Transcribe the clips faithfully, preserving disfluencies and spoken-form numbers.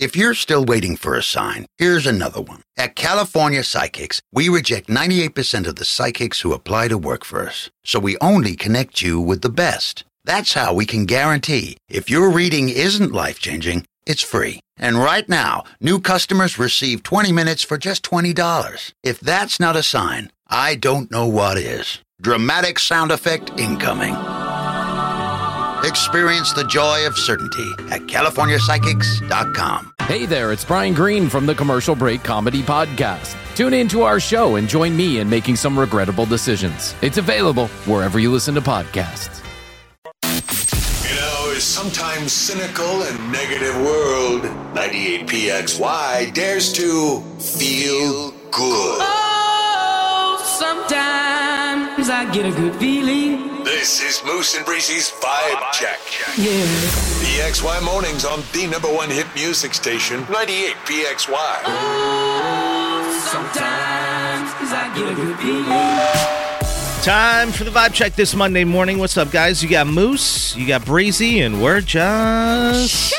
If you're still waiting for a sign, here's another one. At California Psychics, we reject ninety-eight percent of the psychics who apply to work for us. So we only connect you with the best. That's how we can guarantee if your reading isn't life-changing, it's free. And right now, new customers receive twenty minutes for just twenty dollars. If that's not a sign, I don't know what is. Dramatic sound effect incoming. Experience the joy of certainty at California Psychics dot com. Hey there, it's Brian Green from the Commercial Break Comedy Podcast. Tune in to our show and join me in making some regrettable decisions. It's available wherever you listen to podcasts. You know, a sometimes cynical and negative world, ninety-eight P X Y dares to feel good. Oh, sometimes I get a good feeling. This is Moose and Breezy's Vibe Check. Yeah. P X Y Mornings on the number one hit music station, ninety-eight P X Y. Oh, sometimes I get a good feeling. Time for the Vibe Check this Monday morning. What's up, guys? You got Moose, you got Breezy, and we're just...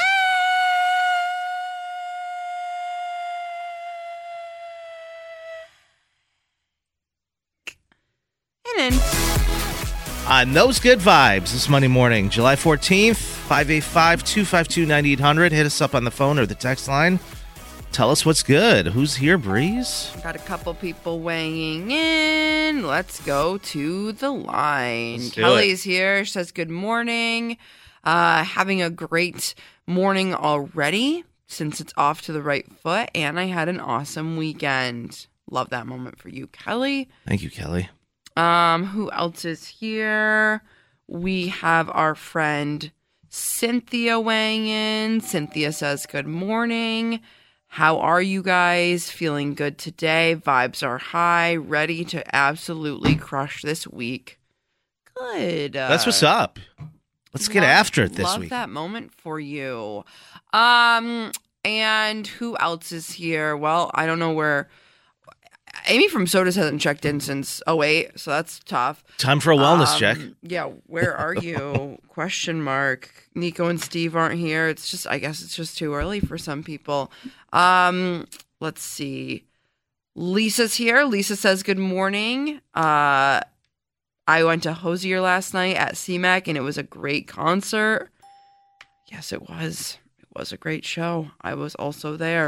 And then... On those good vibes this Monday morning, July fourteenth, five eight five, two five two, nine eight hundred. Hit us up on the phone or the text line. Tell us what's good. Who's here, Breeze? Got a couple people weighing in. Let's go to the line. Let's do Kelly's here. She says, good morning. Uh, having a great morning already since it's off to the right foot. And I had an awesome weekend. Love that moment for you, Kelly. Thank you, Kelly. Um, who else is here? We have our friend Cynthia weighing in. Cynthia says, good morning. How are you guys? Feeling good today? Vibes are high. Ready to absolutely crush this week. Good. Uh, That's what's up. Let's get love, after it this love week. Love that moment for you. Um, and who else is here? Well, I don't know where... Amy from Sodas hasn't checked in since oh eight, so that's tough. Time for a wellness um, check. Yeah, where are you? Question mark. Nico and Steve aren't here. It's just, I guess it's just too early for some people. Um, let's see. Lisa's here. Lisa says, good morning. Uh, I went to Hosier last night at C MAC, and it was a great concert. Yes, it was. It was a great show. I was also there.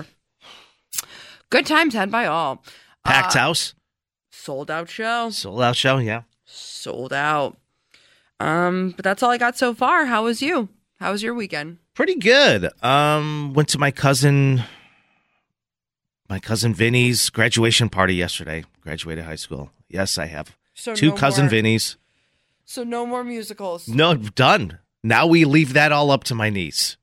Good times had by all. Packed uh, house. Sold out show. Sold out show, yeah. Sold out. Um, but that's all I got so far. How was you? How was your weekend? Pretty good. Um, went to my cousin, my cousin Vinny's graduation party yesterday. Graduated high school. Yes, I have. So Two no cousin more, Vinnies. So no more musicals. No, done. Now we leave that all up to my niece.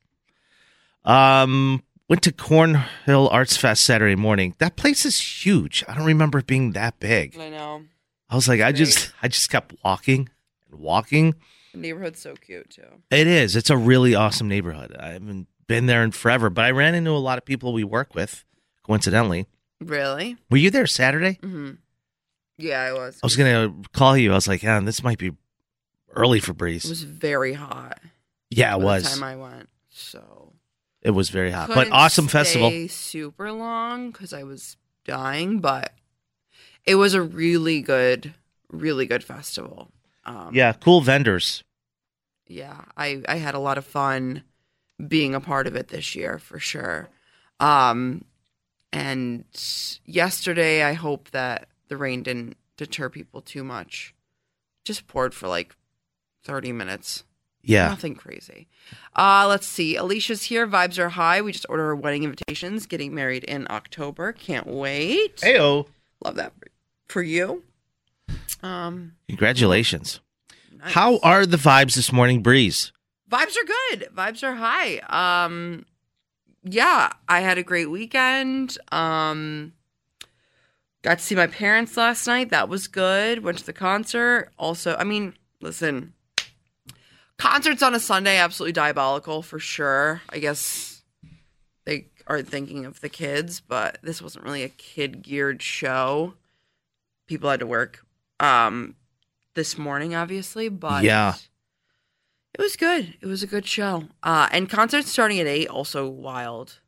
Um, went to Cornhill Arts Fest Saturday morning. That place is huge. I don't remember it being that big. I know. I was like, I Big. just, I just kept walking and walking. The neighborhood's so cute too. It is. It's a really awesome neighborhood. I haven't been there in forever, but I ran into a lot of people we work with, coincidentally. Really? Were you there Saturday? Mm-hmm. Yeah, I was. I was going to call you. I was like, yeah, this might be early for It Breeze. was very hot. Yeah, it by was. The time I went, so It was very hot, couldn't but awesome stay festival. Super long because I was dying, but it was a really good, really good festival. Um, Yeah, cool vendors. yeah, I, I had a lot of fun being a part of it this year for sure. Um, and yesterday, I hope that the rain didn't deter people too much. Just poured for like thirty minutes. Yeah. Nothing crazy. Uh, let's see. Alicia's here. Vibes are high. We just ordered our wedding invitations. Getting married in October. Can't wait. Heyo. Love that for you. Um, Congratulations. nice. How are the vibes this morning, Breeze? Vibes are good. Vibes are high. Um, yeah, I had a great weekend. Um, got to see my parents last night. That was good. Went to the concert. Also, I mean, listen, concerts on a Sunday, absolutely diabolical for sure. I guess they are thinking of the kids, but this wasn't really a kid-geared show. People had to work um, this morning, obviously, but Yeah. it was good. It was a good show. Uh, and concerts starting at eight, also wild.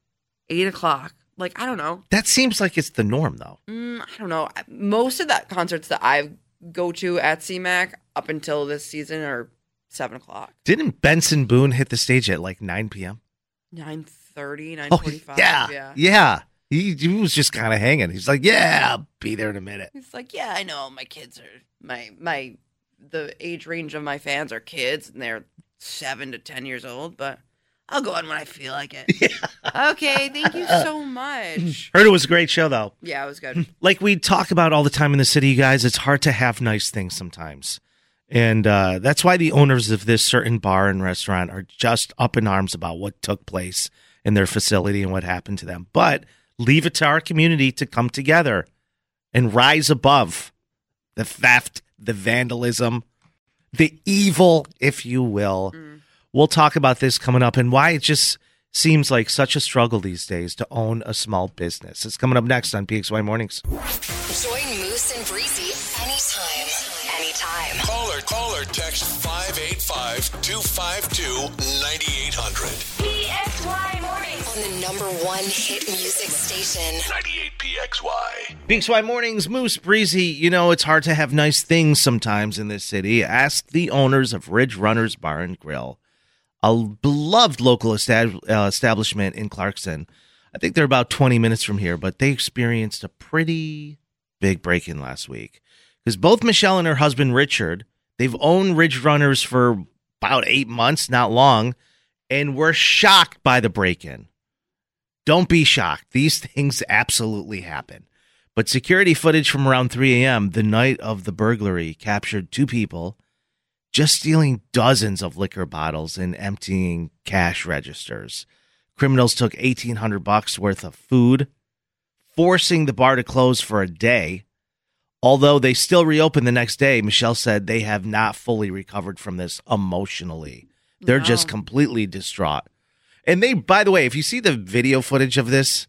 eight o'clock. Like, I don't know. That seems like it's the norm, though. Mm, I don't know. Most of the concerts that I go to at C MAC up until this season are seven o'clock. Didn't Benson Boone hit the stage at like nine p.m.? nine thirty, nine Oh, forty-five. yeah. Yeah. Yeah. He, he was just kind of hanging. He's like, yeah, I'll be there in a minute. He's like, yeah, I know. My kids are, my, my, the age range of my fans are kids, and they're seven to ten years old, but I'll go on when I feel like it. Yeah. Okay, thank you so much. Heard it was a great show, though. Yeah, it was good. Like we talk about all the time in the city, you guys, it's hard to have nice things sometimes. And uh, that's why the owners of this certain bar and restaurant are just up in arms about what took place in their facility and what happened to them. But leave it to our community to come together and rise above the theft, the vandalism, the evil, if you will. Mm. We'll talk about this coming up and why it just seems like such a struggle these days to own a small business. It's coming up next on P X Y Mornings. Join Moose and Breezy anytime. Anytime. Call or, call or text five eight five, two five two, nine eight hundred. P X Y Mornings. On the number one hit music station. ninety-eight P X Y. P X Y Mornings, Moose, Breezy. You know, it's hard to have nice things sometimes in this city. Ask the owners of Ridge Runners Bar and Grill, a beloved local estab- uh, establishment in Clarkson. I think they're about twenty minutes from here, but they experienced a pretty big break-in last week. Because both Michelle and her husband, Richard, they've owned Ridge Runners for about eight months, not long, and were shocked by the break-in. Don't be shocked. These things absolutely happen. But security footage from around three a.m., the night of the burglary, captured two people just stealing dozens of liquor bottles and emptying cash registers. Criminals took eighteen hundred bucks worth of food, forcing the bar to close for a day. Although they still reopened the next day, Michelle said they have not fully recovered from this emotionally. They're No. just completely distraught. And they, by the way, if you see the video footage of this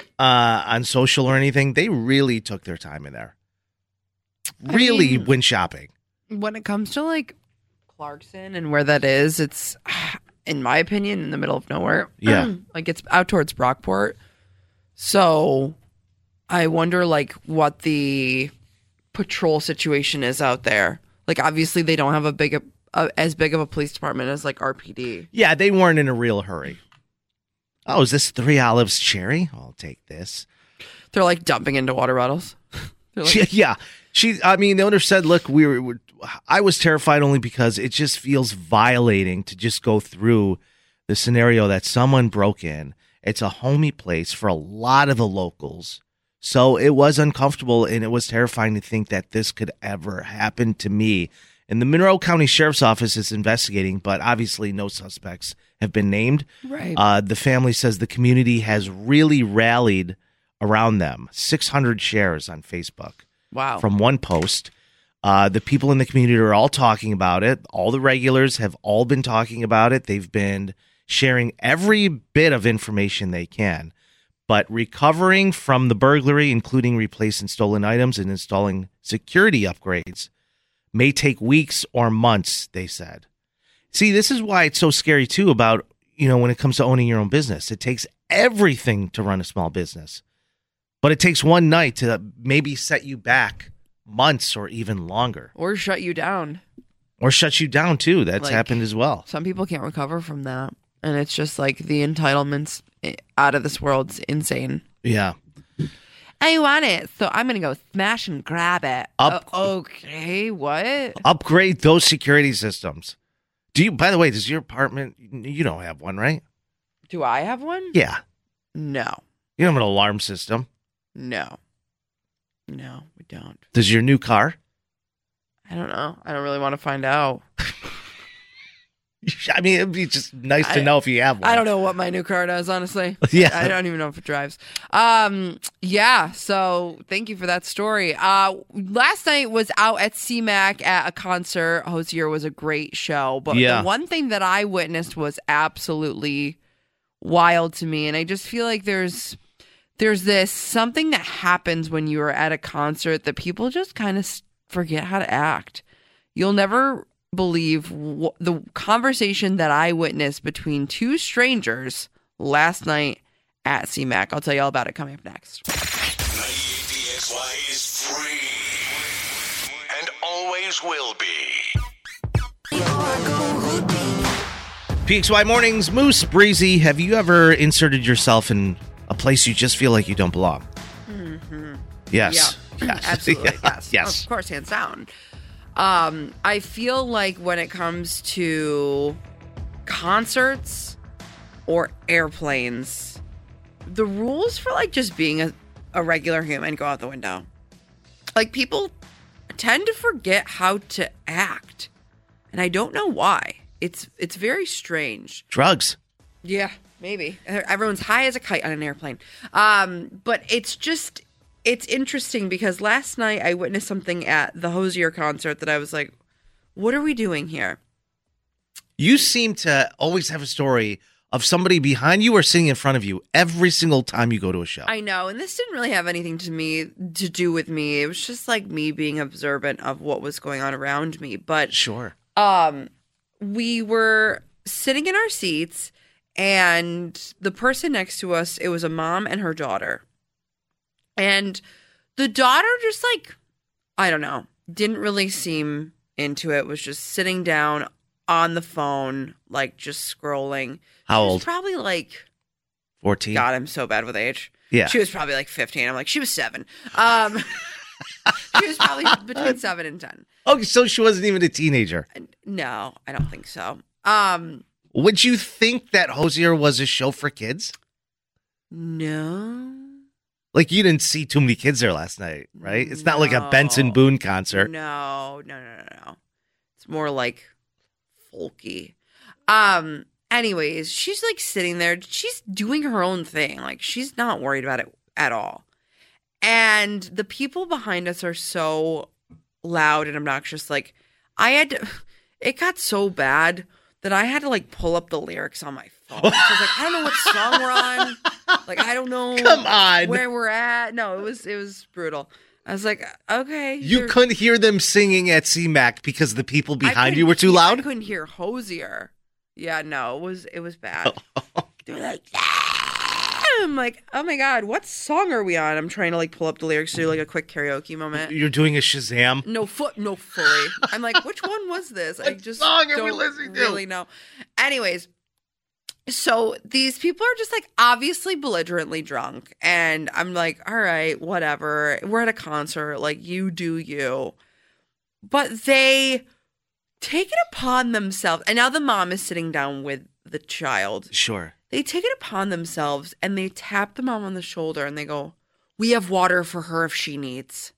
uh, on social or anything, they really took their time in there. Really I mean, went shopping. When it comes to like Clarkson and where that is, it's, in my opinion, in the middle of nowhere. Yeah. Like it's out towards Brockport. So I wonder like what the patrol situation is out there. Like obviously they don't have a big, a, as big of a police department as like R P D. Yeah, they weren't in a real hurry. Oh, is this Three Olives cherry? I'll take this. They're like dumping into water bottles. They're like, She, yeah, she. I mean, the owner said, "Look, we were, we're, I was terrified only because it just feels violating to just go through the scenario that someone broke in. It's a homey place for a lot of the locals, so it was uncomfortable and it was terrifying to think that this could ever happen to me." And the Monroe County Sheriff's Office is investigating, but obviously no suspects have been named. Right. Uh, the family says the community has really rallied around them. six hundred shares on Facebook. wow. From one post. Uh, the people in the community are all talking about it. All the regulars have all been talking about it. They've been sharing every bit of information they can. But recovering from the burglary, including replacing stolen items and installing security upgrades, may take weeks or months, they said. See, this is why it's so scary, too, about, you know, when it comes to owning your own business. It takes everything to run a small business. But it takes one night to maybe set you back months or even longer. Or shut you down. Or shut you down, too. That's Like- happened as well. Some people can't recover from that. And it's just like the entitlements out of this world's insane. Yeah. I want it, so I'm going to go smash and grab it. Up- Oh, okay, what? Upgrade those security systems. Do you, by the way, does your apartment, you don't have one, right? Do I have one? Yeah. No. You don't have an alarm system. No. No, we don't. Does your new car? I don't know. I don't really want to find out. I mean, it'd be just nice to I- know if you have one. I don't know what my new car does, honestly. Yeah. I don't even know if it drives. Um, yeah, so thank you for that story. Uh, last night was out at C MAC at a concert. Hosier was a great show. But Yeah. the one thing that I witnessed was absolutely wild to me. And I just feel like there's there's this something that happens when you are at a concert that people just kind of forget how to act. You'll never believe w- the conversation that I witnessed between two strangers last night at C Mac. I'll tell you all about it coming up next. ninety-eight P X Y is free and always will be. P X Y Mornings, Moose, Breezy. Have you ever inserted yourself in a place you just feel like you don't belong? Mm-hmm. Yes. Yeah, Yes. absolutely. Yeah. Yes. Yes. Of course, hands down. Um, I feel like when it comes to concerts or airplanes, the rules for like just being a, a regular human go out the window. Like people tend to forget how to act, and I don't know why. It's it's very strange. Drugs. Yeah, maybe. Everyone's high as a kite on an airplane. Um, but it's just, it's interesting because last night I witnessed something at the Hozier concert that I was like, what are we doing here? You seem to always have a story of somebody behind you or sitting in front of you every single time you go to a show. I know, and this didn't really have anything to me to do with me. It was just like me being observant of what was going on around me. But Sure. um, we were sitting in our seats, and the person next to us, it was a mom and her daughter. And the daughter just like, I don't know, didn't really seem into it, was just sitting down on the phone, like just scrolling. How She was old? probably like, fourteen? God, I'm so bad with age. Yeah. She was probably like fifteen. I'm like, she was seven. Um, she was probably between seven and ten. Oh, so she wasn't even a teenager. No, I don't think so. Um, Would you think that Hozier was a show for kids? no. Like, you didn't see too many kids there last night, right? It's not like a No. Benson Boone concert. No, no, no, no, no. It's more like folky. Um, anyways, she's like sitting there. She's doing her own thing. Like, she's not worried about it at all. And the people behind us are so loud and obnoxious. Like, I had to, it got so bad that I had to like pull up the lyrics on my phone. So I was like, I don't know what song we're on. Like, I don't know Come on. where we're at. No, it was it was brutal. I was like, okay. You you're- couldn't hear them singing at C MAC because the people I behind couldn't you were too hear- loud? I couldn't hear Hozier. Yeah, no, it was it was bad. They were like, "Ah!" I'm like, oh my God, what song are we on? I'm trying to like pull up the lyrics to do like a quick karaoke moment. You're doing a Shazam? No foot, no fully. I'm like, which one was this? I What just song are we don't listening to? really know. Anyways, so these people are just like obviously belligerently drunk, and I'm like, all right, whatever. We're at a concert, like you do you. But they take it upon themselves, and now the mom is sitting down with the child. Sure. They take it upon themselves and they tap the mom on the shoulder and they go, we have water for her if she needs.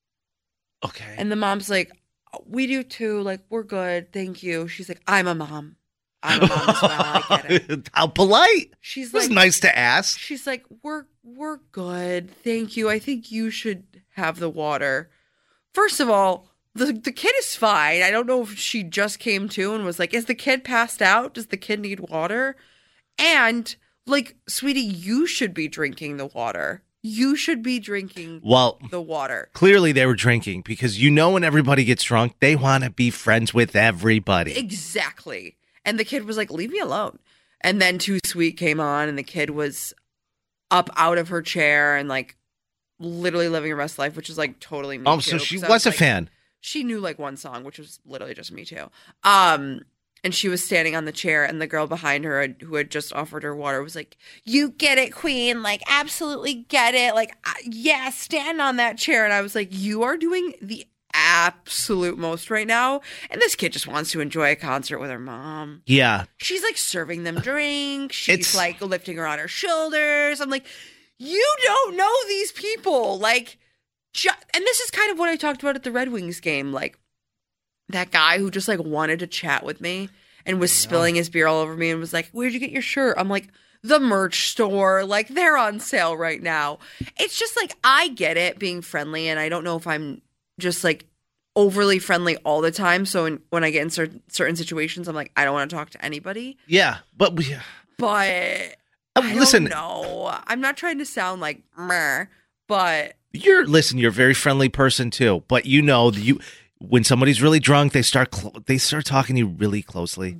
Okay. And the mom's like, we do too. Like, we're good. Thank you. She's like, I'm a mom. I'm a mom as well. I get it. How polite. She's It was like, nice to ask. she's like, we're we're good. Thank you. I think you should have the water. First of all, the the kid is fine. I don't know if she just came to and was like, is the kid passed out? Does the kid need water? And like, sweetie, you should be drinking the water. You should be drinking Well, the water. clearly they were drinking because you know when everybody gets drunk, they want to be friends with everybody. Exactly. And the kid was like, leave me alone. And then Too Sweet came on and the kid was up out of her chair and like literally living her best life, which is like totally me Oh, too. so she 'Cause I was a like- fan. She knew like one song, which was literally just Me Too. Um, and she was standing on the chair, and the girl behind her had- who had just offered her water was like, you get it, queen. Like, absolutely get it. Like, uh, yeah, stand on that chair. And I was like, you are doing the absolute most right now. And this kid just wants to enjoy a concert with her mom. Yeah. She's like serving them drinks. She's It's- like lifting her on her shoulders. I'm like, you don't know these people. Like, ju- and this is kind of what I talked about at the Red Wings game. Like, that guy who just like wanted to chat with me and was spilling his beer all over me and was like, where'd you get your shirt? I'm like, the merch store. Like, they're on sale right now. It's just like, I get it being friendly, and I don't know if I'm just like overly friendly all the time. So in, when I get in cer- certain situations, I'm like, I don't want to talk to anybody. Yeah. But we, But Uh, I listen. don't know. I'm not trying to sound like meh, but you're, listen, you're a very friendly person too. But you know, that you when somebody's really drunk, they start cl- they start talking to you really closely. ve-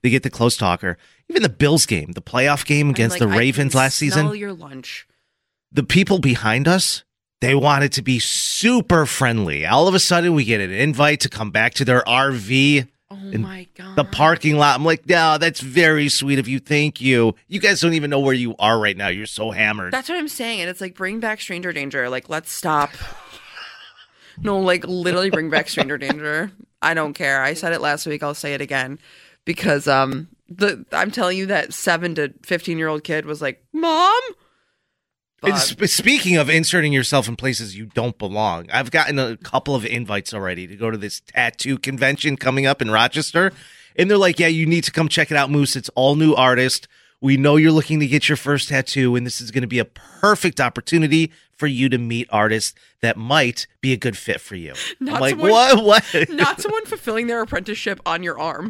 They get the close talker. Even the Bills game, the playoff game against like, the I Ravens can last season. Smell your lunch. The people behind us, they wanted to be super friendly. All of a sudden, we get an invite to come back to their R V. Oh in my God. the parking lot. I'm like, no, that's very sweet of you. Thank you. You guys don't even know where you are right now. You're so hammered. That's what I'm saying. And it's like, bring back stranger danger. Like, let's stop. No, like, literally bring back stranger danger. I don't care. I said it last week. I'll say it again. Because um, the I'm telling you that seven to fifteen-year-old kid was like, Mom? And But- sp- speaking of inserting yourself in places you don't belong, I've gotten a couple of invites already to go to this tattoo convention coming up in Rochester. And they're like, yeah, you need to come check it out, Moose. It's all new artists. We know you're looking to get your first tattoo, and this is going to be a perfect opportunity for you to meet artists that might be a good fit for you. Not I'm like, someone- what? What? Not someone fulfilling their apprenticeship on your arm.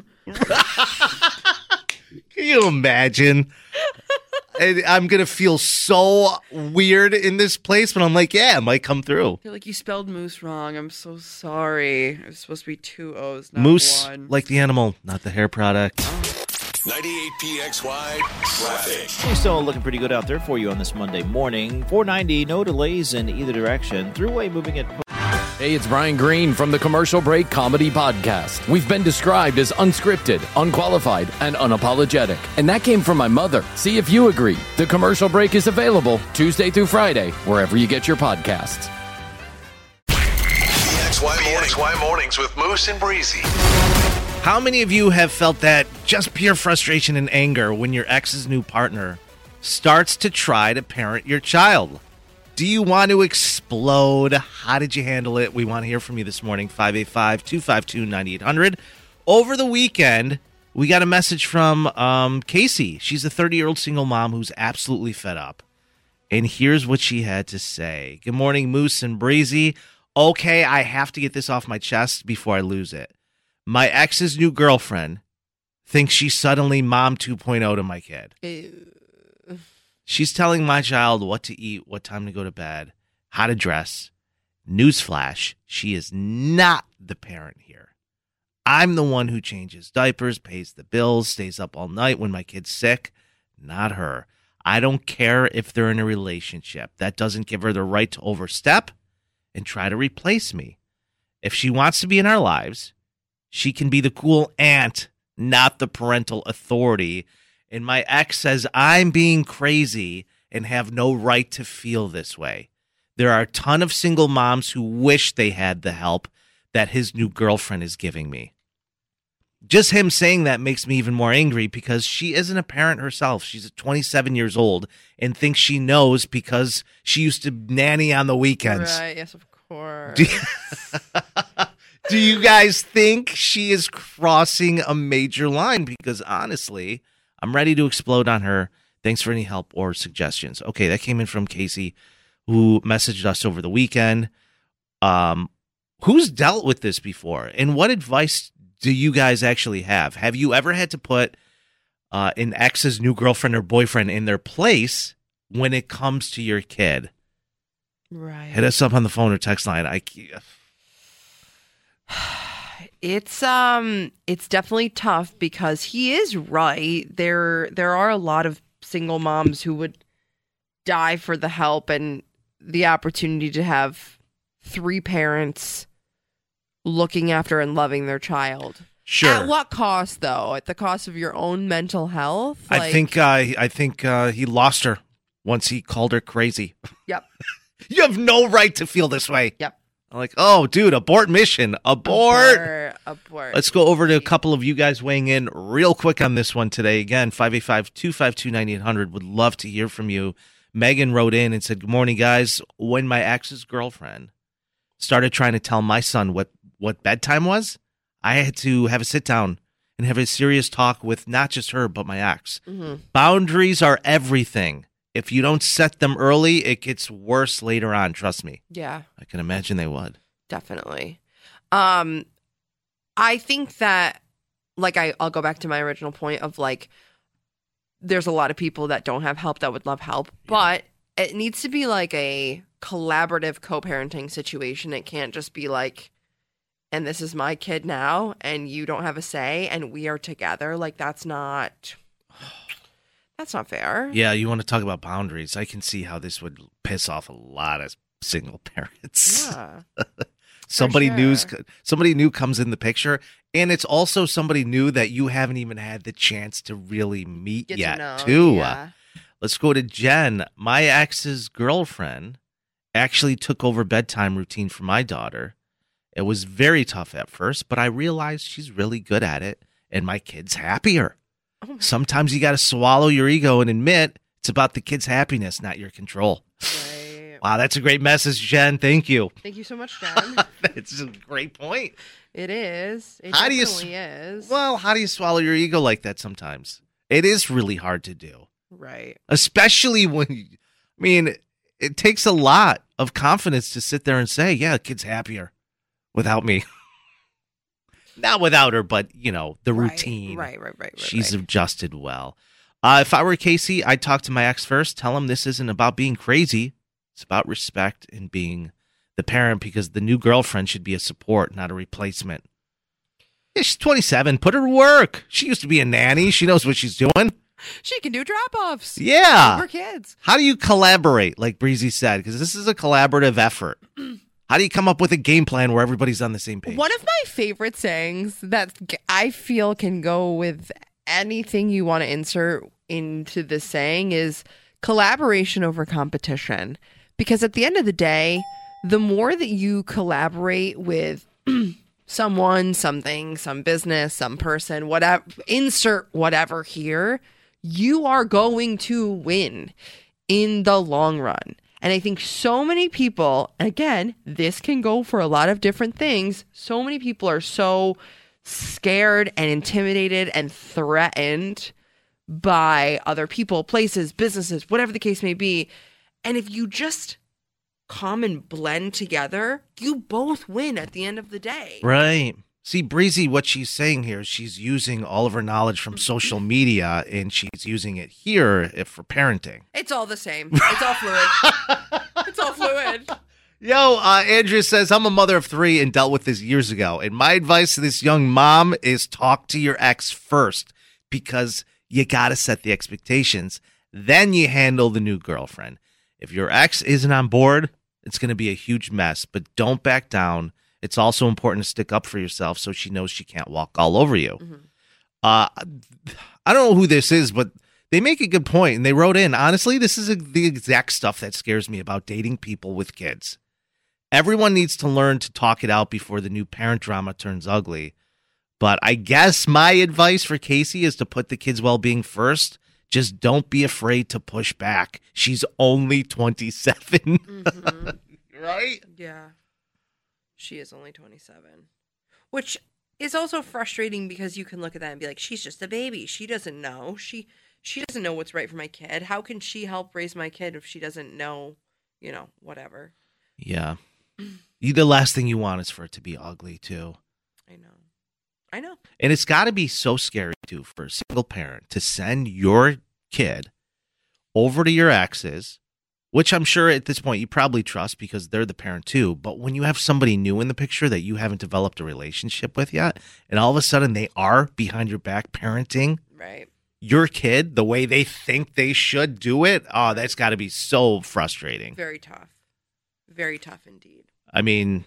Can you imagine? And I'm going to feel so weird in this place, but I'm like, yeah, it might come through. They're like, you spelled moose wrong. I'm so sorry. It was supposed to be two O's, not Moose, one. like the animal, not the hair product. ninety-eight P X Y traffic. Things still looking pretty good out there for you on this Monday morning. four ninety, no delays in either direction. Thruway moving at... Hey, it's Brian Green from the Commercial Break Comedy Podcast. We've been described as unscripted, unqualified, and unapologetic. And that came from my mother. See if you agree. The Commercial Break is available Tuesday through Friday, wherever you get your podcasts. P X Y Mornings. P X Y Mornings with Moose and Breezy. How many of you have felt that just pure frustration and anger when your ex's new partner starts to try to parent your child? Do you want to explode? How did you handle it? We want to hear from you this morning, five eight five, two five two, nine eight hundred. Over the weekend, we got a message from um, Casey. She's a thirty-year-old single mom who's absolutely fed up. And here's what she had to say. Good morning, Moose and Breezy. Okay, I have to get this off my chest before I lose it. My ex's new girlfriend thinks she's suddenly mom two point oh to my kid. Ew. She's telling my child what to eat, what time to go to bed, how to dress. Newsflash, she is not the parent here. I'm the one who changes diapers, pays the bills, stays up all night when my kid's sick. Not her. I don't care if they're in a relationship. That doesn't give her the right to overstep and try to replace me. If she wants to be in our lives, she can be the cool aunt, not the parental authority. And my ex says I'm being crazy and have no right to feel this way. There are a ton of single moms who wish they had the help that his new girlfriend is giving me. Just him saying that makes me even more angry because she isn't a parent herself. She's twenty-seven years old and thinks she knows because she used to nanny on the weekends. Right, yes, of course. Do you, do you guys think she is crossing a major line? Because honestly, I'm ready to explode on her. Thanks for any help or suggestions. Okay, that came in from Casey, who messaged us over the weekend. Um, who's dealt with this before? And what advice do you guys actually have? Have you ever had to put uh, an ex's new girlfriend or boyfriend in their place when it comes to your kid? Right. Hit us up on the phone or text line. I It's um it's definitely tough because he is right. There there are a lot of single moms who would die for the help and the opportunity to have three parents looking after and loving their child. Sure. At what cost though? At the cost of your own mental health? I Like- think uh, I think uh, he lost her once he called her crazy. Yep. You have no right to feel this way. Yep. I'm like, oh, dude, abort mission. Abort. Abort. Abort. Let's go over to a couple of you guys weighing in real quick on this one today. Again, five eight five, two five two, nine eight hundred. Would love to hear from you. Megan wrote in and said, good morning, guys. When my ex's girlfriend started trying to tell my son what, what bedtime was, I had to have a sit down and have a serious talk with not just her, but my ex. Mhm. Boundaries are everything. If you don't set them early, it gets worse later on. Trust me. Yeah. I can imagine they would. Definitely. Um, I think that, like, I, I'll go back to my original point of, like, there's a lot of people that don't have help that would love help, but it needs to be, like, a collaborative co-parenting situation. It can't just be, like, and this is my kid now, and you don't have a say, and we are together. Like, that's not, that's not fair. Yeah, you want to talk about boundaries. I can see how this would piss off a lot of single parents. Yeah. somebody sure. new, somebody new comes in the picture, and it's also somebody new that you haven't even had the chance to really meet Get yet, to know, too. yeah. Let's go to Jen. My ex's girlfriend actually took over bedtime routine for my daughter. It was very tough at first, but I realized she's really good at it, and my kid's happier. Oh. Sometimes you got to swallow your ego and admit it's about the kid's happiness, not your control. Right. Wow, that's a great message, Jen. Thank you. Thank you so much, Jen. That's a great point. It is. It How do you definitely is. Well, how do you swallow your ego like that sometimes? It is really hard to do, Right. especially when, you, I mean, it takes a lot of confidence to sit there and say, yeah, the kid's happier without me. Not without her, but, you know, the Right, routine. Right, right, right, right. She's right. adjusted well. Uh, if I were Casey, I'd talk to my ex first, tell him this isn't about being crazy. It's about respect and being the parent, because the new girlfriend should be a support, not a replacement. Yeah, she's twenty-seven. Put her to work. She used to be a nanny. She knows what she's doing. She can do drop-offs. Yeah. For kids. How do you collaborate, like Breezy said? Because this is a collaborative effort. How do you come up with a game plan where everybody's on the same page? One of my favorite sayings that I feel can go with anything you want to insert into the saying is collaboration over competition. Because at the end of the day, the more that you collaborate with someone, something, some business, some person, whatever, insert whatever here, you are going to win in the long run. And I think so many people, again, this can go for a lot of different things. So many people are so scared and intimidated and threatened by other people, places, businesses, whatever the case may be. And if you just come and blend together, you both win at the end of the day. Right. See, Breezy, what she's saying here is she's using all of her knowledge from social media, and she's using it here if for parenting. It's all the same. It's all fluid. It's all fluid. Yo, uh, Andrea says, I'm a mother of three and dealt with this years ago. And my advice to this young mom is talk to your ex first, because you got to set the expectations. Then you handle the new girlfriend. If your ex isn't on board, it's going to be a huge mess, but don't back down. It's also important to stick up for yourself so she knows she can't walk all over you. Mm-hmm. Uh, I don't know who this is, but they make a good point, and they wrote in, honestly, this is a, the exact stuff that scares me about dating people with kids. Everyone needs to learn to talk it out before the new parent drama turns ugly. But I guess my advice for Casey is to put the kids' well-being first. Just don't be afraid to push back. She's only twenty-seven. Mm-hmm. Right? Yeah. She is only twenty-seven. Which is also frustrating because you can look at that and be like, she's just a baby. She doesn't know. She she doesn't know what's right for my kid. How can she help raise my kid if she doesn't know, you know, whatever? Yeah. You, the last thing you want is for it to be ugly, too. I know. I know. And it's got to be so scary, too, for a single parent to send your kid over to your ex's, which I'm sure at this point you probably trust because they're the parent, too. But when you have somebody new in the picture that you haven't developed a relationship with yet, and all of a sudden they are behind your back parenting right. your kid the way they think they should do it, oh, that's got to be so frustrating. Very tough. Very tough indeed. I mean,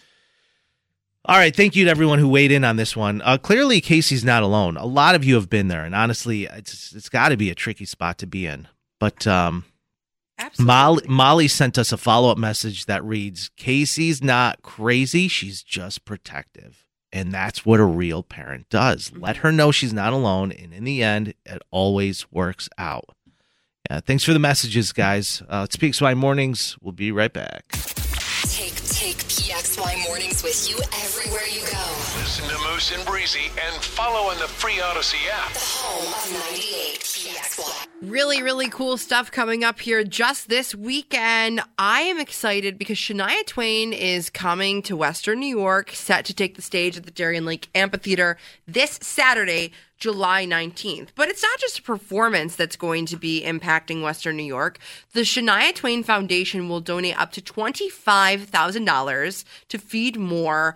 all right, thank you to everyone who weighed in on this one. Uh, clearly, Casey's not alone. A lot of you have been there, and honestly, it's it's got to be a tricky spot to be in. But um, Molly, Molly sent us a follow-up message that reads, Casey's not crazy, she's just protective. And that's what a real parent does. Let her know she's not alone, and in the end, it always works out. Yeah, thanks for the messages, guys. Uh, it Speaks Why Mornings. We'll be right back. Take, take P X Y Mornings with you everywhere you go. Listen to Moose and Breezy and follow on the free Odyssey app. The home of ninety-eight P X Y. Really, really cool stuff coming up here just this weekend. I am excited because Shania Twain is coming to Western New York, set to take the stage at the Darien Lake Amphitheater this Saturday, July nineteenth. But it's not just a performance that's going to be impacting Western New York. The Shania Twain Foundation will donate up to twenty-five thousand dollars to feed more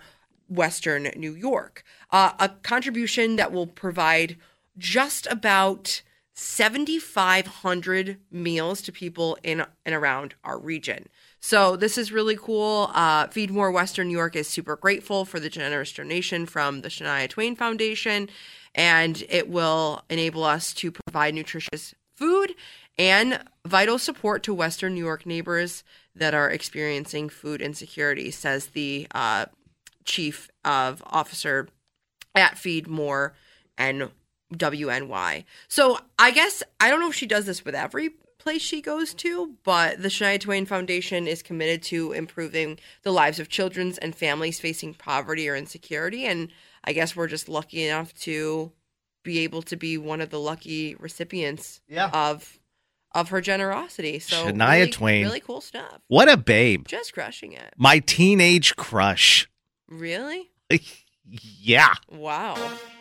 Western New York. Uh, a contribution that will provide just about seven thousand five hundred meals to people in and around our region. So this is really cool. Uh, Feed More Western New York is super grateful for the generous donation from the Shania Twain Foundation, and it will enable us to provide nutritious food and vital support to Western New York neighbors that are experiencing food insecurity, says the uh, chief of officer at Feed More and W N Y. So I guess, I don't know if she does this with every place she goes to, but the Shania Twain Foundation is committed to improving the lives of children and families facing poverty or insecurity. And I guess we're just lucky enough to be able to be one of the lucky recipients Yeah. of of her generosity. So Shania really, Twain. really cool stuff. What a babe. Just crushing it. My teenage crush. Really? Yeah. Wow.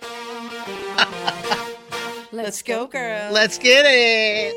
Let's go, girl. Let's get it.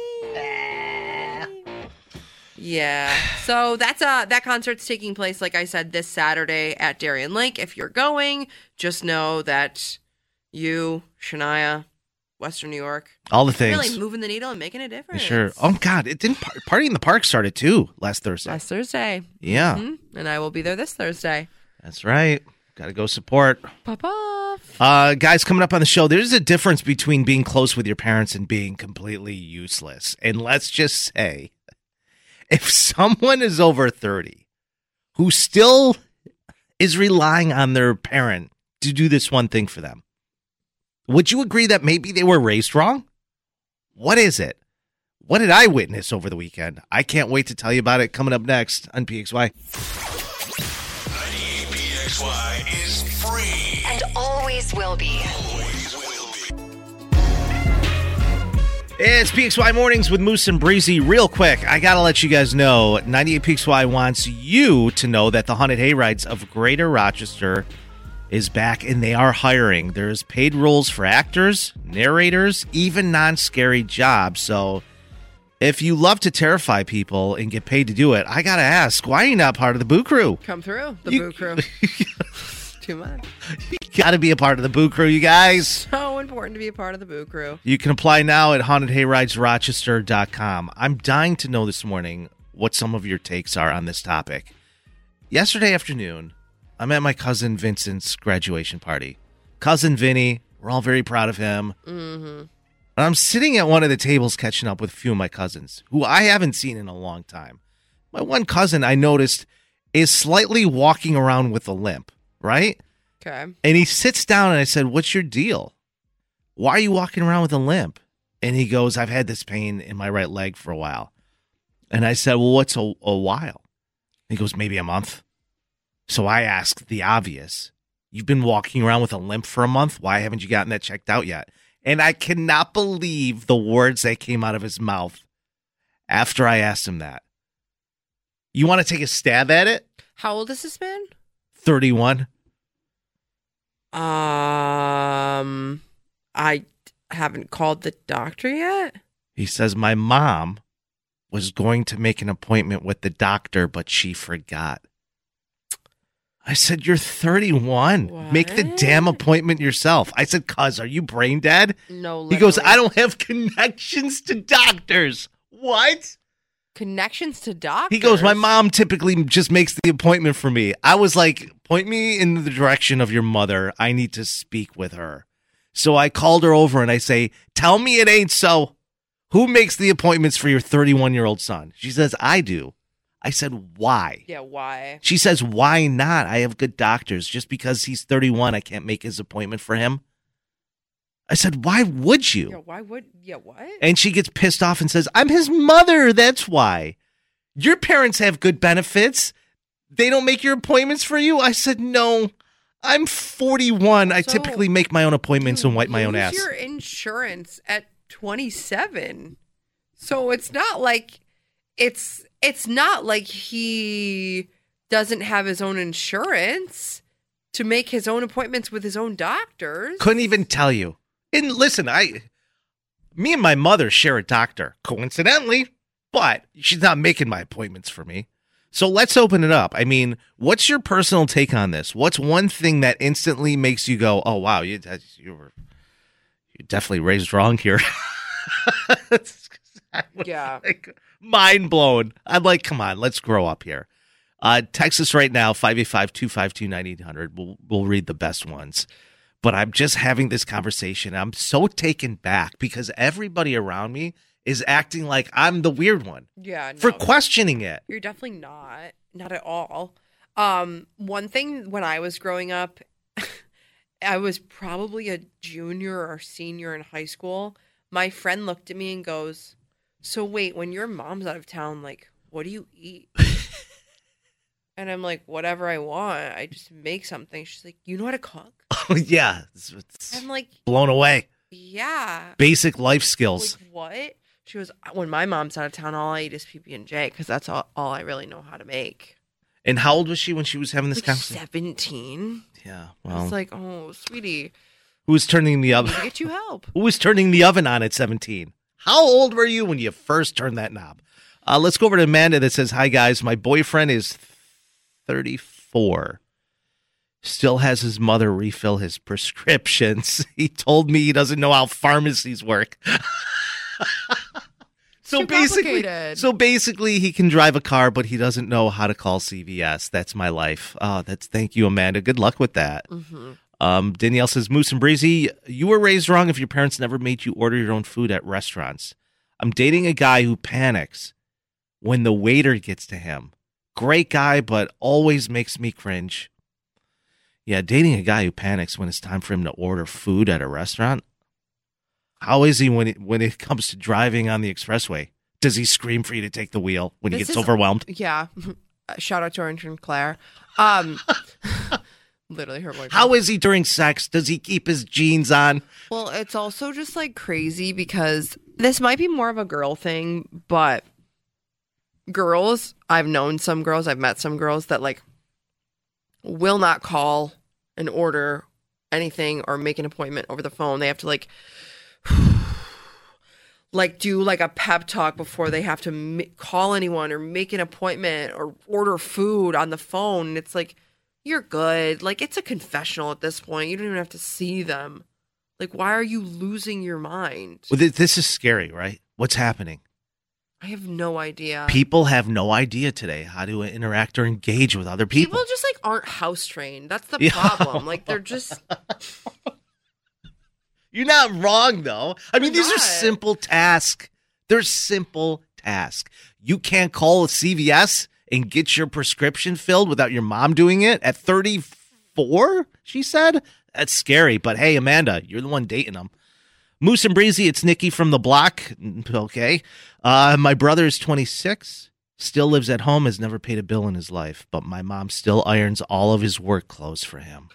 Yeah. So that's uh that concert's taking place, like I said, this Saturday at Darien Lake. If you're going, just know that you, Shania, Western New York, All the things. really moving the needle and making a difference. Sure. Oh, God. It didn't. par- Party in the Park started too last Thursday. Last Thursday. Yeah. Mhm. And I will be there this Thursday. That's right. Got to go support. Pop off. Uh, guys, coming up on the show, there's a difference between being close with your parents and being completely useless. And let's just say, if someone is over thirty who still is relying on their parent to do this one thing for them, would you agree that maybe they were raised wrong? What is it? What did I witness over the weekend? I can't wait to tell you about it coming up next on P X Y. ninety-eight P X Y is free. And always will be. Always will be. It's P X Y Mornings with Moose and Breezy. Real quick, I got to let you guys know, ninety-eight P X Y wants you to know that the Haunted Hayrides of Greater Rochester is back, and they are hiring. There's paid roles for actors, narrators, even non-scary jobs. So if you love to terrify people and get paid to do it, I got to ask, why are you not part of the Boo Crew? Come through, the You- Boo Crew. Too much. You got to be a part of the Boo Crew, you guys. So important to be a part of the Boo Crew. You can apply now at haunted hayrides rochester dot com. I'm dying to know this morning what some of your takes are on this topic. Yesterday afternoon, I'm at my cousin Vincent's graduation party. Cousin Vinny, we're all very proud of him. Mm-hmm. And I'm sitting at one of the tables catching up with a few of my cousins, who I haven't seen in a long time. My one cousin, I noticed, is slightly walking around with a limp, right? Okay. And he sits down and I said, "What's your deal? Why are you walking around with a limp?" And he goes, "I've had this pain in my right leg for a while." And I said, "Well, what's a, a while?" He goes, "Maybe a month." So I asked the obvious. You've been walking around with a limp for a month? Why haven't you gotten that checked out yet? And I cannot believe the words that came out of his mouth after I asked him that. You want to take a stab at it? How old is this man? thirty-one. Um, I haven't called the doctor yet. He says, "My mom was going to make an appointment with the doctor, but she forgot." I said, "You're thirty-one. Make the What? damn appointment yourself." I said, "Cuz, are you brain dead?" No, He goes, literally. "I don't have connections to doctors." What? Connections to doctors. He goes, "My mom typically just makes the appointment for me." I was like, "Point me in the direction of your mother. I need to speak with her." So I called her over and I say, "Tell me it ain't so. Who makes the appointments for your thirty-one-year-old son?" She says, "I do." I said, "Why?" Yeah, why? She says, "Why not? I have good doctors. Just because he's thirty-one, I can't make his appointment for him." I said, "Why would you?" Yeah, why would? Yeah, what? And she gets pissed off and says, "I'm his mother. That's why. Your parents have good benefits. They don't make your appointments for you." I said, "No, I'm forty-one. I So, typically make my own appointments and wipe my own Use ass." your insurance at twenty-seven. So it's not like it's it's not like he doesn't have his own insurance to make his own appointments with his own doctors. Couldn't even tell you. And listen, I, me and my mother share a doctor, coincidentally, but she's not making my appointments for me. So let's open it up. I mean, what's your personal take on this? What's one thing that instantly makes you go, "Oh wow, you you were you definitely raised wrong here." Yeah. Like, mind blown. I'm like, come on, let's grow up here. Uh, text us right now, five eight five, two five two, nine eight hundred. We'll, we'll read the best ones. But I'm just having this conversation. I'm so taken back because everybody around me is acting like I'm the weird one Yeah. No, for questioning it. you're definitely not. Not at all. Um, one thing when I was growing up, I was probably a junior or senior in high school. My friend looked at me and goes, "So wait, when your mom's out of town, like, what do you eat?" And I'm like, "Whatever I want. I just make something." She's like, "You know how to cook?" Oh, yeah. It's, it's I'm like, blown away. "Yeah." Basic life skills. Like, what? She goes, "When my mom's out of town, all I eat is P B and J because that's all, all I really know how to make." And how old was she when she was having this Like conversation? seventeen. Yeah. I Well, was like, "Oh, sweetie, who was turning the I oven? need to get you help." Who was turning the oven on at seventeen? How old were you when you first turned that knob? Uh, let's go over to Amanda that says, "Hi, guys. My boyfriend is thirty-four. Still has his mother refill his prescriptions. He told me he doesn't know how pharmacies work." So Too basically, complicated. so basically, he can drive a car, but he doesn't know how to call C V S. That's my life. Oh, that's thank you, Amanda. Good luck with that. Mm-hmm. Um, Danielle says, "Moose and Breezy, you were raised wrong if your parents never made you order your own food at restaurants. I'm dating a guy who panics when the waiter gets to him. Great guy, but always makes me cringe." Yeah, dating a guy who panics when it's time for him to order food at a restaurant. How is he when it, when it comes to driving on the expressway? Does he scream for you to take the wheel when he This gets is- overwhelmed? Yeah. Shout out to our intern Claire. Um, literally her boyfriend. How is he during sex? Does he keep his jeans on? Well, it's also just like crazy because this might be more of a girl thing, but girls, I've known some girls, I've met some girls that like will not call and order anything or make an appointment over the phone. They have to like like do like a pep talk before they have to m- call anyone or make an appointment or order food on the phone. It's like, you're good. Like, it's a confessional at this point. You don't even have to see them. Like, why are you losing your mind? Well, th- this is scary, right? What's happening? I have no idea. People have no idea today how to interact or engage with other people. People just like aren't house trained. That's the Yeah. problem. Like, they're just You're not wrong, though. I mean, You're these are not. simple tasks. They're simple tasks. You can't call a C V S and get your prescription filled without your mom doing it at thirty-four, she said. That's scary. But hey, Amanda, you're the one dating them. Moose and Breezy, it's Nikki from the block. Okay. Uh, my brother is twenty-six, still lives at home, has never paid a bill in his life, but my mom still irons all of his work clothes for him.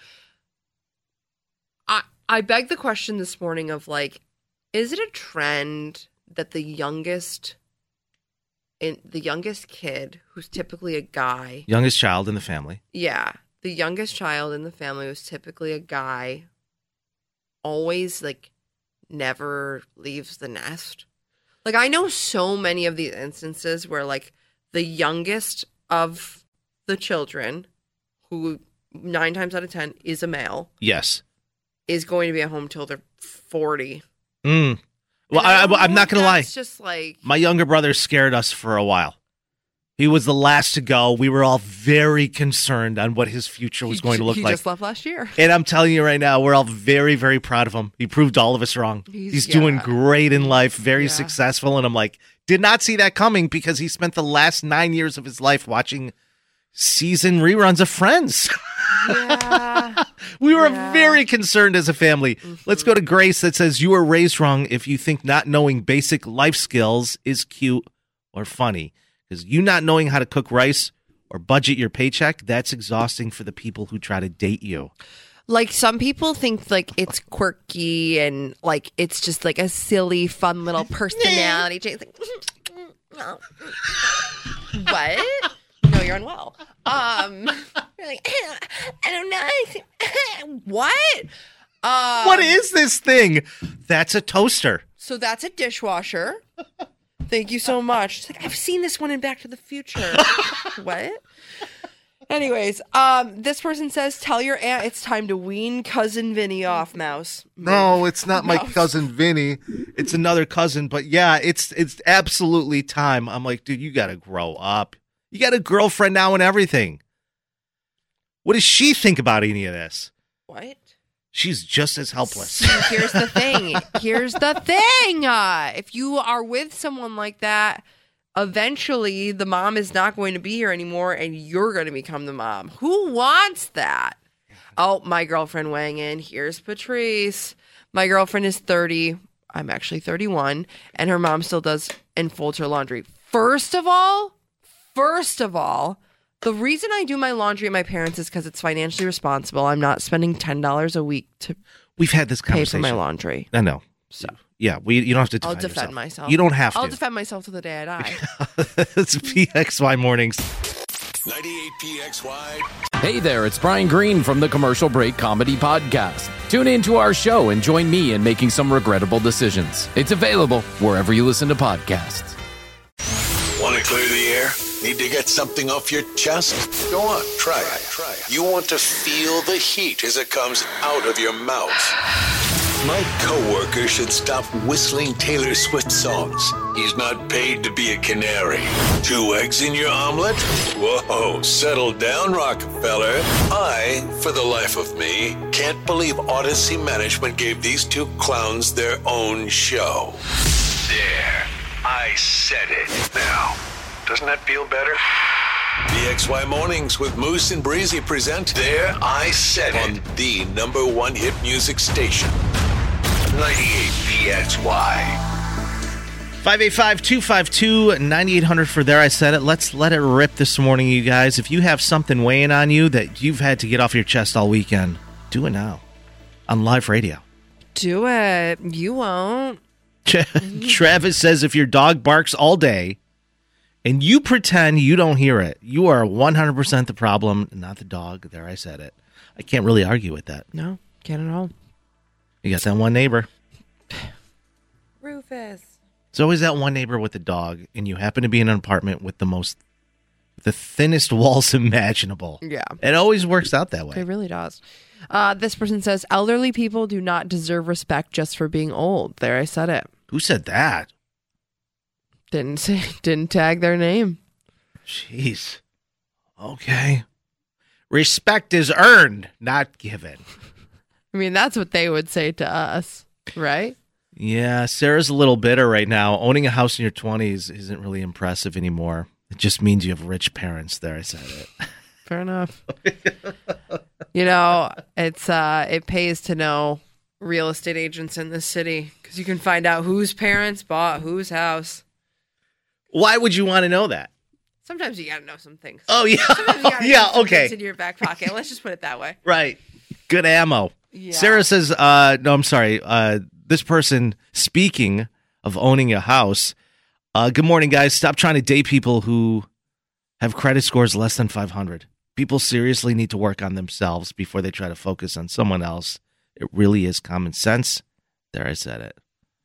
I, I begged the question this morning of like, is it a trend that the youngest in the youngest kid, who's typically a guy, Youngest child in the family. yeah, the youngest child in the family who's typically a guy, always like never leaves the nest? Like, I know so many of these instances where like the youngest of the children, who nine times out of ten is a male, Yes. is going to be at home till they're forty. Mm. Well, And I, don't I, I'm know not if going to lie. It's just like, My younger brother scared us for a while. He was the last to go. We were all very concerned on what his future was he, going to look he like. just left last year. And I'm telling you right now, we're all very, very proud of him. He proved all of us wrong. He's- He's, doing yeah. great in life, very Yeah. successful. And I'm like, did not see that coming because he spent the last nine years of his life watching season reruns of Friends. Yeah. We were Yeah. Mm-hmm. very concerned as a family. Let's go to Grace that says, you were raised wrong if you think not knowing basic life skills is cute or funny. Because you not knowing how to cook rice or budget your paycheck, that's exhausting for the people who try to date you. Like, some people think like it's quirky and like it's just like a silly, fun little personality trait. It's like, what? No, you're unwell. Um, you're like, I don't know. I think- what? Um, What is this thing? That's a toaster. So that's a dishwasher. Thank you so much. She's like, I've seen this one in Back to the Future. What? Anyways, um, this person says, tell your aunt it's time to wean cousin Vinny off, Mouse. No, it's not my Mouse. cousin Vinny. It's another cousin. But yeah, it's it's absolutely time. I'm like, dude, you got to grow up. You got a girlfriend now and everything. What does she think about any of this? What? She's just as helpless. See, here's the thing. Here's the thing. Uh, if you are with someone like that, eventually the mom is not going to be here anymore and you're going to become the mom. Who wants that? Oh, my girlfriend weighing in. Here's Patrice. My girlfriend is thirty. I'm actually thirty-one. And her mom still does and folds her laundry. First of all, first of all, the reason I do my laundry at my parents' is because it's financially responsible. I'm not spending ten dollars a week to We've had this pay conversation. for my laundry. I know. So Yeah, we. You don't have to defend I'll defend yourself. myself. You don't have to. I'll defend myself to the day I die. It's P X Y Mornings. ninety-eight P X Y. Hey there, it's Brian Green from the Commercial Break Comedy Podcast. Tune in to our show and join me in making some regrettable decisions. It's available wherever you listen to podcasts. Want to clear the air? Need to get something off your chest? Go on, try it. Try it. You want to feel the heat as it comes out of your mouth. My coworker should stop whistling Taylor Swift songs. He's not paid to be a canary. Two eggs in your omelet? Whoa, settle down, Rockefeller. I, for the life of me, can't believe Odyssey Management gave these two clowns their own show. There, I said it. Now, doesn't that feel better? P X Y Mornings with Moose and Breezy present There I Said It on the number one hit music station. ninety-eight P X Y. five eight five, two five two, nine eight hundred for There I Said It. Let's let it rip this morning, you guys. If you have something weighing on you that you've had to get off your chest all weekend, do it now on live radio. Do it. You won't. Travis says if your dog barks all day and you pretend you don't hear it, you are one hundred percent the problem, not the dog. There I said it. I can't really argue with that. No, can't at all. You got that one neighbor. Rufus. It's always that one neighbor with the dog, and you happen to be in an apartment with the most, the thinnest walls imaginable. Yeah. It always works out that way. It really does. Uh, this person says, elderly people do not deserve respect just for being old. There, I said it. Who said that? Didn't say, didn't tag their name. Jeez. Okay. Respect is earned, not given. I mean, that's what they would say to us, right? Yeah, Sarah's a little bitter right now. Owning a house in your twenties isn't really impressive anymore. It just means you have rich parents. There, I said it. Fair enough. You know, it's uh, it pays to know real estate agents in this city because you can find out whose parents bought whose house. Why would you want to know that? Sometimes you got to know some things. Oh, yeah. Sometimes you gotta Yeah, know some okay. things in your back pocket. Let's just put it that way. Right. Good ammo. Yeah. Sarah says, uh, no, I'm sorry. Uh, this person, speaking of owning a house, uh, good morning, guys. Stop trying to date people who have credit scores less than five hundred. People seriously need to work on themselves before they try to focus on someone else. It really is common sense. There, I said it.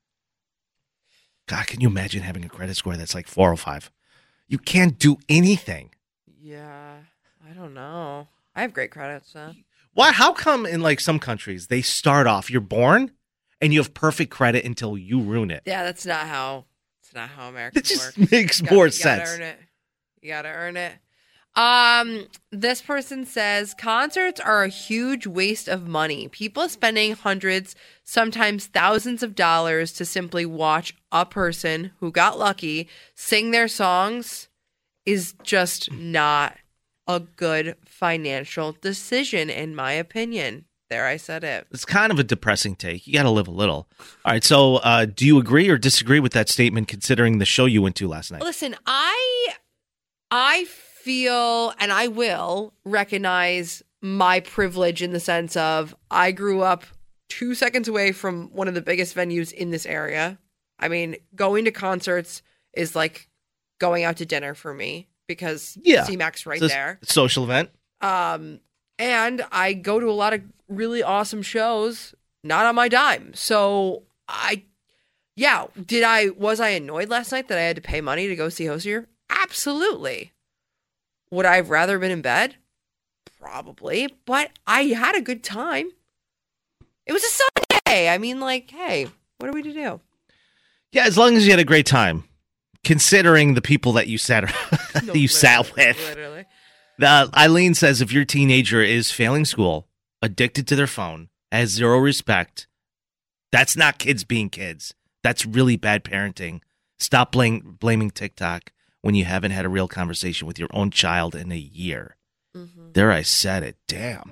God, can you imagine having a credit score that's like four oh five? You can't do anything. Yeah, I don't know. I have great credit, so. Why? How come in like some countries they start off, you're born and you have perfect credit until you ruin it? Yeah, that's not how. That's not how America It just works. makes You gotta- more you sense. Gotta earn it. You gotta earn it. Um, this person says concerts are a huge waste of money. People spending hundreds, sometimes thousands of dollars to simply watch a person who got lucky sing their songs is just not a good financial decision, in my opinion. There, I said it. It's kind of a depressing take. You got to live a little. All right. So, uh, do you agree or disagree with that statement considering the show you went to last night? Listen, I I feel and I will recognize my privilege in the sense of I grew up two seconds away from one of the biggest venues in this area. I mean, going to concerts is like going out to dinner for me because Yeah. C MAC's right It's a there. social event. Um, and I go to a lot of really awesome shows, not on my dime. So I Yeah. Did I, was I annoyed last night that I had to pay money to go see Hozier? Absolutely. Would I have rather been in bed? Probably. But I had a good time. It was a Sunday. I mean, like, hey, what are we to do? Yeah, as long as you had a great time, considering the people that you sat No, you sat literally, with. Literally. Uh, Eileen says if your teenager is failing school, addicted to their phone, has zero respect, that's not kids being kids. That's really bad parenting. Stop blame, blaming TikTok when you haven't had a real conversation with your own child in a year. Mm-hmm. There, I said it. Damn.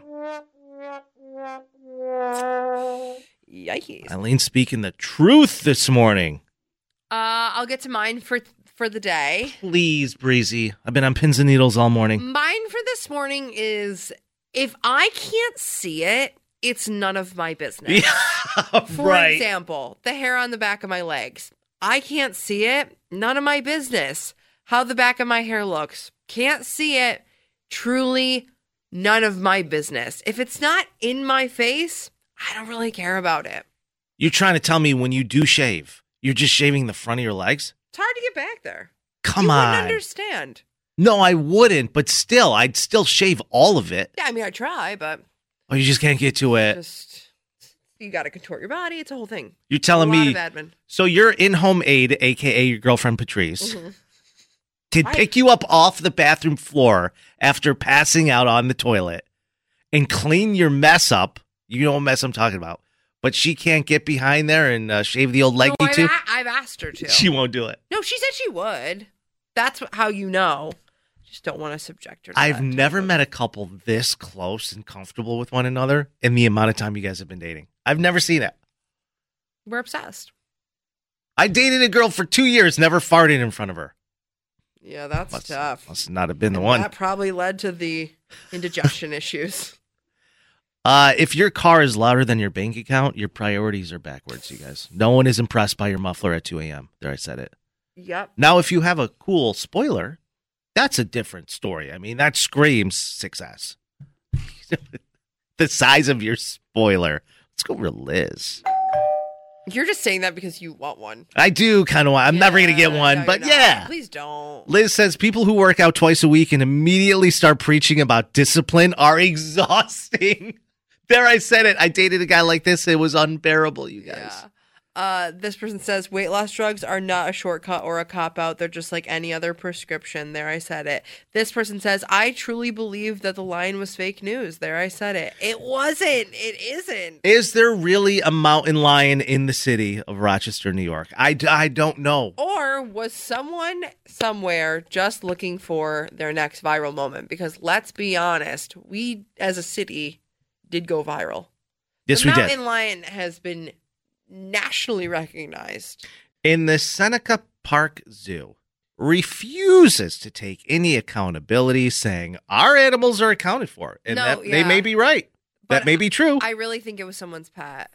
Yikes. Eileen speaking the truth this morning. Uh, I'll get to mine for for the day. Please, Breezy. I've been on pins and needles all morning. Mine for this morning is if I can't see it, it's none of my business. Yeah, for right. example, the hair on the back of my legs. I can't see it, none of my business. How the back of my hair looks. Can't see it, truly none of my business. If it's not in my face, I don't really care about it. You're trying to tell me when you do shave, you're just shaving the front of your legs? It's hard to get back there. Come you on. wouldn't understand. No, I wouldn't, but still, I'd still shave all of it. Yeah, I mean, I try, but Oh, you just can't get to it. just you got to contort your body. It's a whole thing. You're telling a lot me. of admin. So your in-home aide, a k a your girlfriend Patrice, Mhm. can I- pick you up off the bathroom floor after passing out on the toilet and clean your mess up. You know what mess I'm talking about. But she can't get behind there and uh, shave the old leggy No, I've, too? a- I've asked her to. She won't do it. No, she said she would. That's wh- how you know. Just don't want to subject her to I've that never type of- met a couple this close and comfortable with one another in the amount of time you guys have been dating. I've never seen it. We're obsessed. I dated a girl for two years, never farted in front of her. Yeah, that's Must, tough. must not have been the And one. That probably led to the indigestion issues. Uh, if your car is louder than your bank account, your priorities are backwards, you guys. No one is impressed by your muffler at two a.m. There, I said it. Yep. Now, if you have a cool spoiler, that's a different story. I mean, that screams success. The size of your spoiler. Let's go with Liz. You're just saying that because you want one. I do kind of want. I'm never going to get Yeah, one, no, but you're not. yeah. Please don't. Liz says people who work out twice a week and immediately start preaching about discipline are exhausting. There, I said it. I dated a guy like this. It was unbearable, you guys. Yeah. Uh, this person says weight loss drugs are not a shortcut or a cop out. They're just like any other prescription. There, I said it. This person says, I truly believe that the line was fake news. There, I said it. It wasn't. It isn't. Is there really a mountain lion in the city of Rochester, New York? I, I don't know. Or was someone somewhere just looking for their next viral moment? Because let's be honest, we as a city did go viral. Yes, the we did. mountain lion has been nationally recognized. In the Seneca Park Zoo, refuses to take any accountability, saying our animals are accounted for. And No, that, they yeah. may be right. But that may be true. I really think it was someone's pet.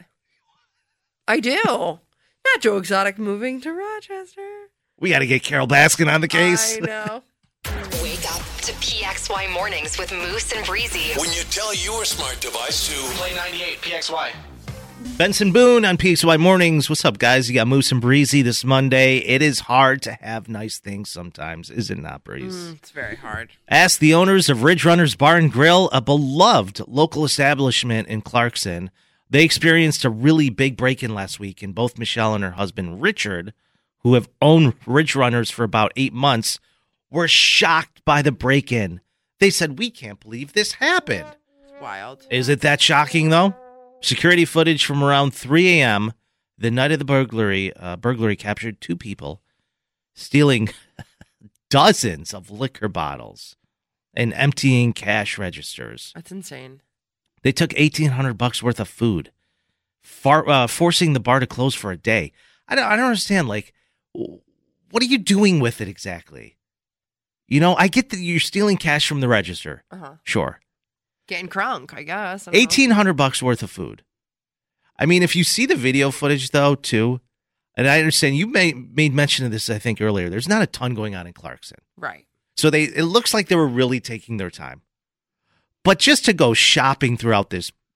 I do. Not Joe Exotic moving to Rochester. we got to get Carol Baskin on the case. I know. Wake up to P X Y Mornings with Moose and Breezy. When you tell your smart device to Play ninety-eight P X Y. Benson Boone on P X Y Mornings. What's up, guys? You got Moose and Breezy this Monday. It is hard to have nice things sometimes, is it not, Breeze? Mm, it's very hard. Ask the owners of Ridge Runners Bar and Grill, a beloved local establishment in Clarkson. They experienced a really big break-in last week, and both Michelle and her husband, Richard, who have owned Ridge Runners for about eight months, were shocked by the break-in. They said, we can't believe this happened. It's wild. Is it that shocking, though? Security footage from around three a.m. the night of the burglary, uh, burglary captured two people stealing dozens of liquor bottles and emptying cash registers. That's insane. They took eighteen hundred bucks worth of food, far, uh, forcing the bar to close for a day. I don't, I don't understand. Like, what are you doing with it exactly? You know, I get that you're stealing cash from the register. Uh-huh. Sure. Getting crunk, I guess. I don't know. eighteen hundred bucks worth of food. I mean, if you see the video footage, though, too, and I understand you made, made mention of this, I think, earlier, there's not a ton going on in Clarkson. Right. So they it looks like they were really taking their time. But just to go shopping throughout this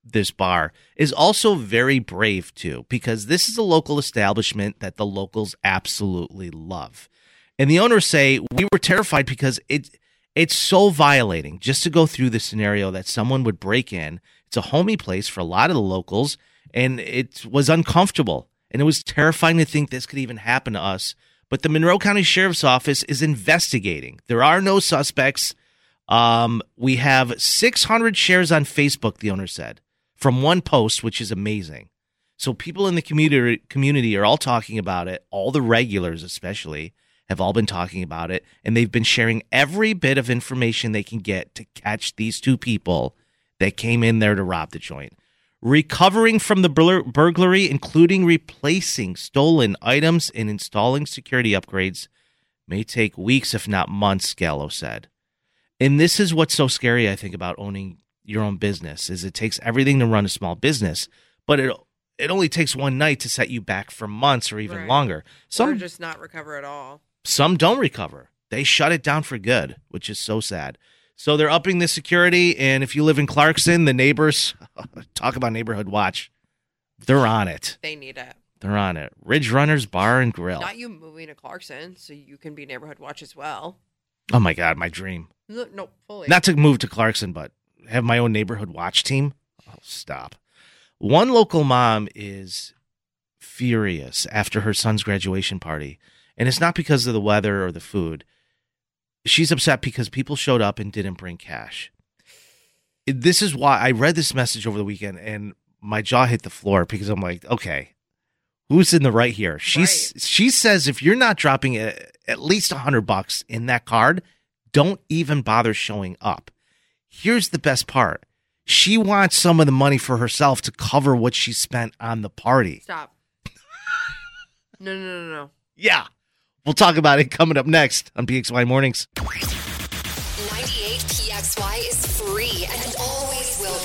this bar is also very brave too, because this is a local establishment that the locals absolutely love. And the owners say, we were terrified because it it's so violating just to go through the scenario that someone would break in. It's a homey place for a lot of the locals, and it was uncomfortable. And it was terrifying to think this could even happen to us. But the Monroe County Sheriff's Office is investigating. There are no suspects. Um, we have six hundred shares on Facebook, the owner said, from one post, which is amazing. So people in the community community are all talking about it. All the regulars especially have all been talking about it, and they've been sharing every bit of information they can get to catch these two people that came in there to rob the joint. Recovering from the bur- burglary, including replacing stolen items and installing security upgrades, may take weeks, if not months, Gallo said. And this is what's so scary, I think, about owning your own business, is it takes everything to run a small business, but it it only takes one night to set you back for months or even Right. longer. Some or just not recover at all. Some don't recover. They shut it down for good, which is so sad. So they're upping the security, and if you live in Clarkson, the neighbors, talk about neighborhood watch, they're on it. They need it. They're on it. Ridge Runners Bar and Grill. Not you moving to Clarkson, so you can be neighborhood watch as well. Oh, my God, my dream. No, no fully. Not to move to Clarkson, but have my own neighborhood watch team. Oh, stop. One local mom is furious after her son's graduation party, and it's not because of the weather or the food. She's upset because people showed up and didn't bring cash. This is why I read this message over the weekend, and my jaw hit the floor because I'm like, okay, who's in the right here? She's Right. She says if you're not dropping a, at least a hundred bucks in that card, don't even bother showing up. Here's the best part. She wants some of the money for herself to cover what she spent on the party. Stop. no, no, no, no. Yeah. We'll talk about it coming up next on P X Y Mornings. ninety-eight P X Y is free and always will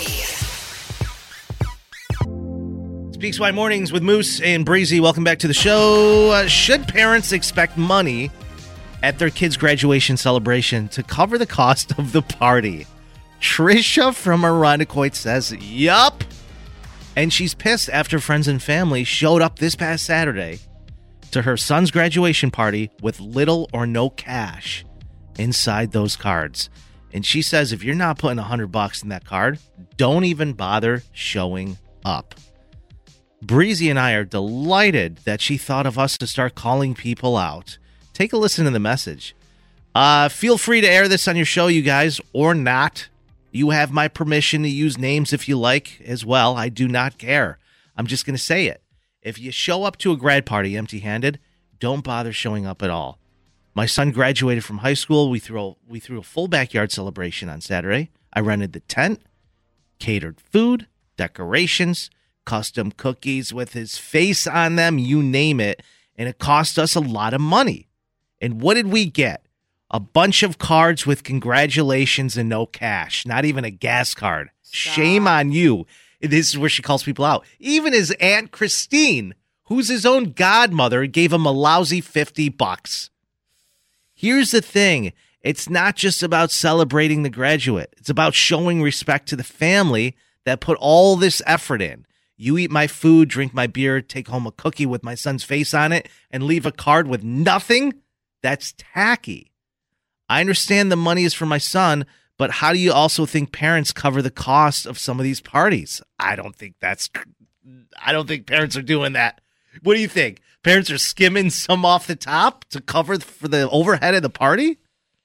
be. It's P X Y Mornings with Moose and Breezy. Welcome back to the show. Uh, should parents expect money at their kids' graduation celebration to cover the cost of the party? Trisha from Irondequoit says, yup. And she's pissed after friends and family showed up this past Saturday to her son's graduation party with little or no cash inside those cards. And she says if you're not putting a hundred bucks in that card, don't even bother showing up. Breezy and I are delighted that she thought of us to start calling people out. Take a listen to the message. Uh, feel free to air this on your show, you guys, or not. You have my permission to use names if you like as well. I do not care. I'm just going to say it. If you show up to a grad party empty-handed, don't bother showing up at all. My son graduated from high school. We threw a, we threw a full backyard celebration on Saturday. I rented the tent, catered food, decorations, custom cookies with his face on them, you name it, and it cost us a lot of money. And what did we get? A bunch of cards with congratulations and no cash, not even a gas card. Stop. Shame on you. This is where she calls people out. Even his Aunt Christine, who's his own godmother, gave him a lousy fifty bucks. Here's the thing. It's not just about celebrating the graduate. It's about showing respect to the family that put all this effort in. You eat my food, drink my beer, take home a cookie with my son's face on it, and leave a card with nothing? That's tacky. I understand the money is for my son, but how do you also think parents cover the cost of some of these parties? I don't think that's, I don't think parents are doing that. What do you think? Parents are skimming some off the top to cover for the overhead of the party?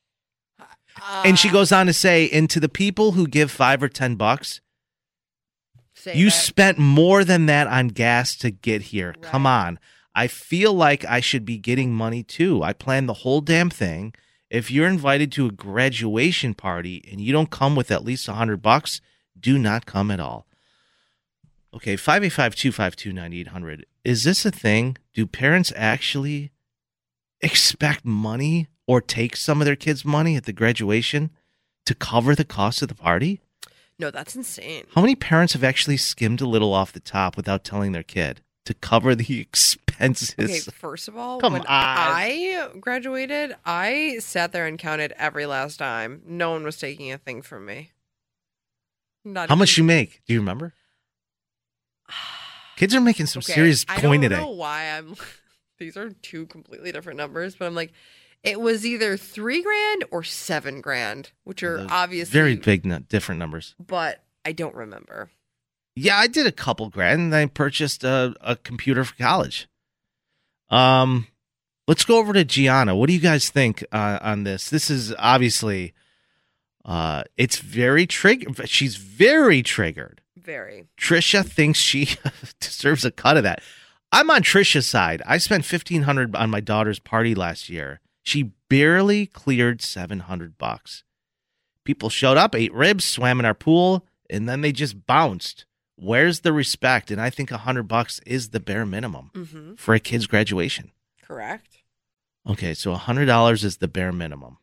Uh, And she goes on to say, and to the people who give five or ten bucks, say you that. spent more than that on gas to get here. Right. Come on. I feel like I should be getting money too. I planned the whole damn thing. If you're invited to a graduation party and you don't come with at least a hundred bucks, do not come at all. Okay, five eight five, two five two, nine eight hundred. Is this a thing? Do parents actually expect money or take some of their kids' money at the graduation to cover the cost of the party? No, that's insane. How many parents have actually skimmed a little off the top without telling their kid to cover the expenses? Okay, first of all, Come when on. I graduated, I sat there and counted every last dime. No one was taking a thing from me. Not How much you even- make? Do you remember? Kids are making some Okay, serious I coin don't today. know why I'm. These are two completely different numbers, but I'm like, it was either three grand or seven grand, which are Those obviously very big, nu- different numbers. But I don't remember. Yeah, I did a couple grand, and I purchased a, a computer for college. Um, let's go over to Gianna. What do you guys think uh, on this? This is obviously, uh, it's very triggered. She's very triggered. Very. Trisha thinks she deserves a cut of that. I'm on Trisha's side. I spent fifteen hundred on my daughter's party last year. She barely cleared seven hundred bucks. People showed up, ate ribs, swam in our pool, and then they just bounced. Where's the respect? And I think one hundred bucks is the bare minimum Mm-hmm. for a kid's graduation. Correct. Okay, so one hundred dollars is the bare minimum.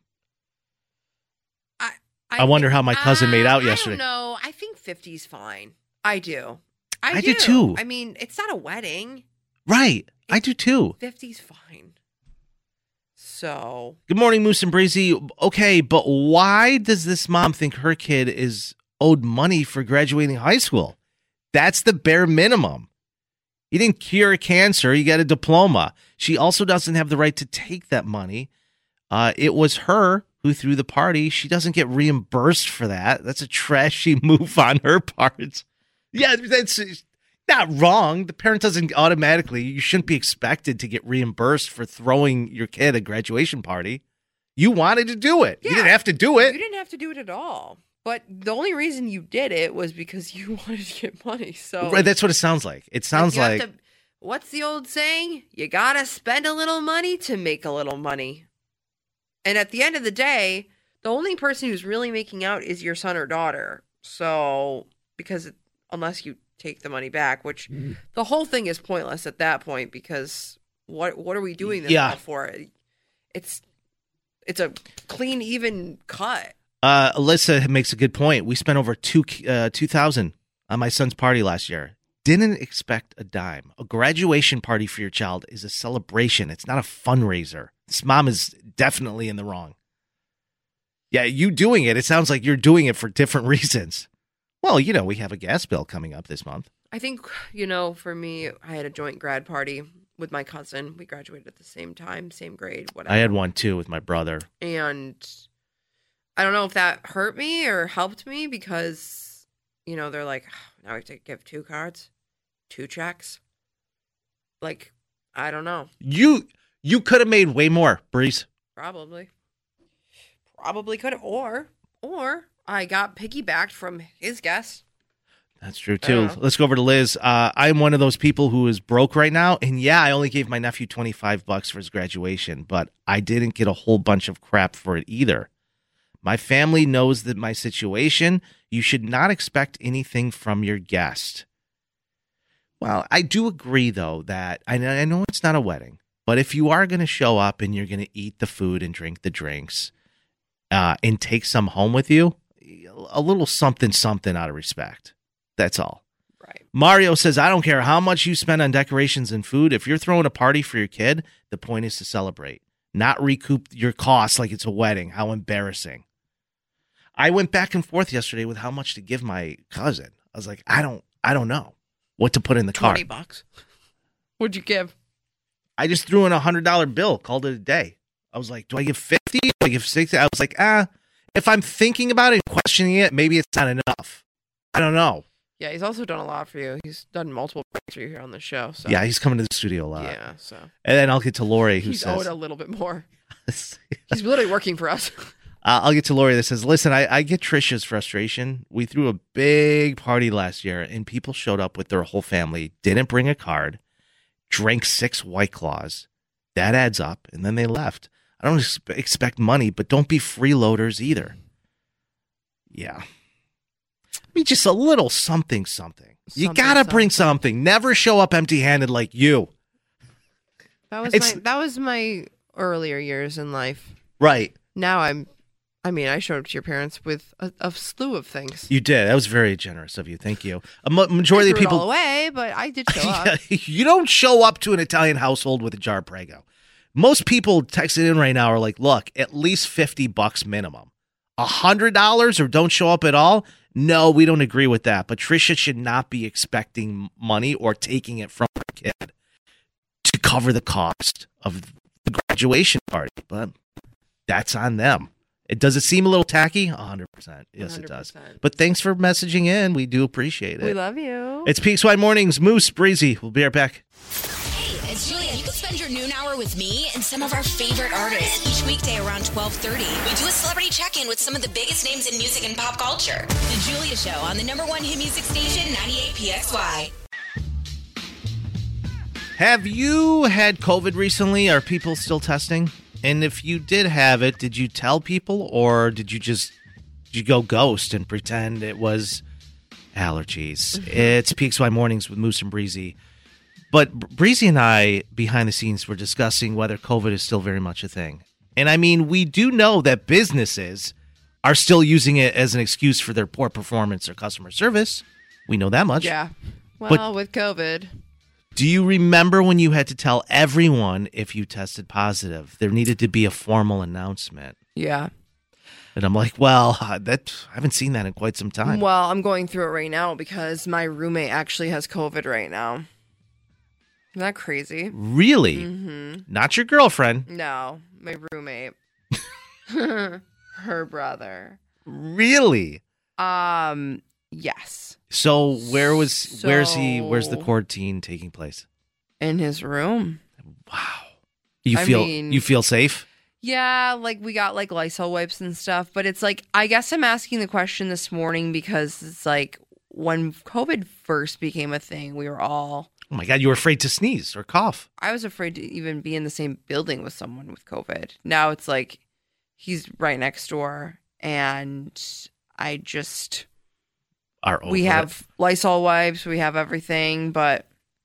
I I wonder how my cousin made out uh, yesterday. I don't know. I think fifty's fine. I do. I, I do too. I mean, it's not a wedding. Right, I do too. fifty's fine. So, Good morning, Moose and Breezy. Okay, but why does this mom think her kid is owed money for graduating high school? That's the bare minimum. You didn't cure cancer. You got a diploma. She also doesn't have the right to take that money. Uh, it was her who threw the party. She doesn't get reimbursed for that. That's a trashy move on her part. Yeah, that's not wrong. The parent doesn't automatically, you shouldn't be expected to get reimbursed for throwing your kid a graduation party. You wanted to do it. You Yeah. didn't have to do it. you didn't have to do it at all. But the only reason you did it was because you wanted to get money. So Right, that's what it sounds like. It sounds you have like to- what's the old saying? You gotta spend a little money to make a little money. And at the end of the day, the only person who's really making out is your son or daughter. So because it, unless you take the money back, which the whole thing is pointless at that point, because what what are we doing this Yeah. all for? It's it's a clean, even cut. Uh, Alyssa makes a good point. We spent over two uh, two thousand on my son's party last year. Didn't expect a dime. A graduation party for your child is a celebration. It's not a fundraiser. This mom is definitely in the wrong. Yeah, you doing it. It sounds like you're doing it for different reasons. Well, you know, we have a gas bill coming up this month. I think, you know, for me, I had a joint grad party with my cousin. We graduated at the same time, same grade, whatever. I had one too with my brother. And I don't know if that hurt me or helped me because, you know, they're like, now we have to give two cards, two checks. Like, I don't know. You you could have made way more, Breeze. Probably. Probably could have. Or, or I got piggybacked from his guest. That's true I too. don't know. Let's go over to Liz. Uh, I'm one of those people who is broke right now, and yeah, I only gave my nephew twenty-five bucks for his graduation, but I didn't get a whole bunch of crap for it either. My family knows that my situation. You should not expect anything from your guest. Well, I do agree though that I I know it's not a wedding, but if you are going to show up and you're going to eat the food and drink the drinks, uh, and take some home with you, a little something something out of respect. That's all. Right. Mario says, I don't care how much you spend on decorations and food. If you're throwing a party for your kid, the point is to celebrate, not recoup your costs like it's a wedding. How embarrassing. I went back and forth yesterday with how much to give my cousin. I was like, I don't, I don't know what to put in the card. twenty bucks. What'd you give? I just threw in a hundred dollar bill, called it a day. I was like, do I give fifty? Do I give sixty? I was like, ah, if I'm thinking about it and questioning it, maybe it's not enough. I don't know. Yeah, he's also done a lot for you. He's done multiple breaks for you here on the show. So Yeah, he's coming to the studio a lot. yeah. So And then I'll get to Lori, who he's says, owed a little bit more. He's literally working for us. Uh, I'll get to Lori that says, listen, I, I get Trisha's frustration. We threw a big party last year, and people showed up with their whole family, didn't bring a card, drank six White Claws. That adds up, and then they left. I don't ex- expect money, but don't be freeloaders either. Yeah. I mean, just a little something, something. You Something, got to bring something. something. Never show up empty-handed like you. That was It's- my that was my earlier years in life. Right. Now I'm I mean, I showed up to your parents with a, a slew of things. You did. That was very generous of you. Thank you. A ma- majority I of threw people... it all away, but I did show up. You don't show up to an Italian household with a jar of Prego. Most people texting in right now are like, look, at least fifty bucks minimum. one hundred dollars or don't show up at all, no, we don't agree with that. Patricia should not be expecting money or taking it from her kid to cover the cost of the graduation party. But that's on them. It Does it seem a little tacky? one hundred percent. Yes, one hundred percent. it does. But thanks for messaging in. We do appreciate it. We love you. It's P X Y Mornings. Moose, Breezy. We'll be right back. Hey, it's Julia. You can spend your noon hour with me and some of our favorite artists each weekday around twelve thirty. We do a celebrity check-in with some of the biggest names in music and pop culture. The Julia Show on the number one hit music station, ninety-eight P X Y. Have you had COVID recently? Are people still testing? And if you did have it, did you tell people or did you just did you go ghost and pretend it was allergies? Mm-hmm. It's P X Y Mornings with Moose and Breezy. But Breezy and I, behind the scenes, were discussing whether COVID is still very much a thing. And I mean, we do know that businesses are still using it as an excuse for their poor performance or customer service. We know that much. Yeah. Well, But- with COVID. Do you remember when you had to tell everyone if you tested positive? There needed to be a formal announcement. Yeah. And I'm like, well, that I haven't seen that in quite some time. Well, I'm going through it right now because my roommate actually has COVID right now. Isn't that crazy? Really? Mm-hmm. Not your girlfriend. No, my roommate. Her brother. Really? Um, yes. So where was where's he where's the So- quarantine taking place? In his room. Wow. You I feel mean- you feel safe? Yeah, like we got like Lysol wipes and stuff, but it's like I guess I'm asking the question this morning because it's like when COVID first became a thing, we were all Oh my God, you were afraid to sneeze or cough. I was afraid to even be in the same building with someone with COVID. Now it's like he's right next door and I just Are over we it. have Lysol wipes, we have everything, but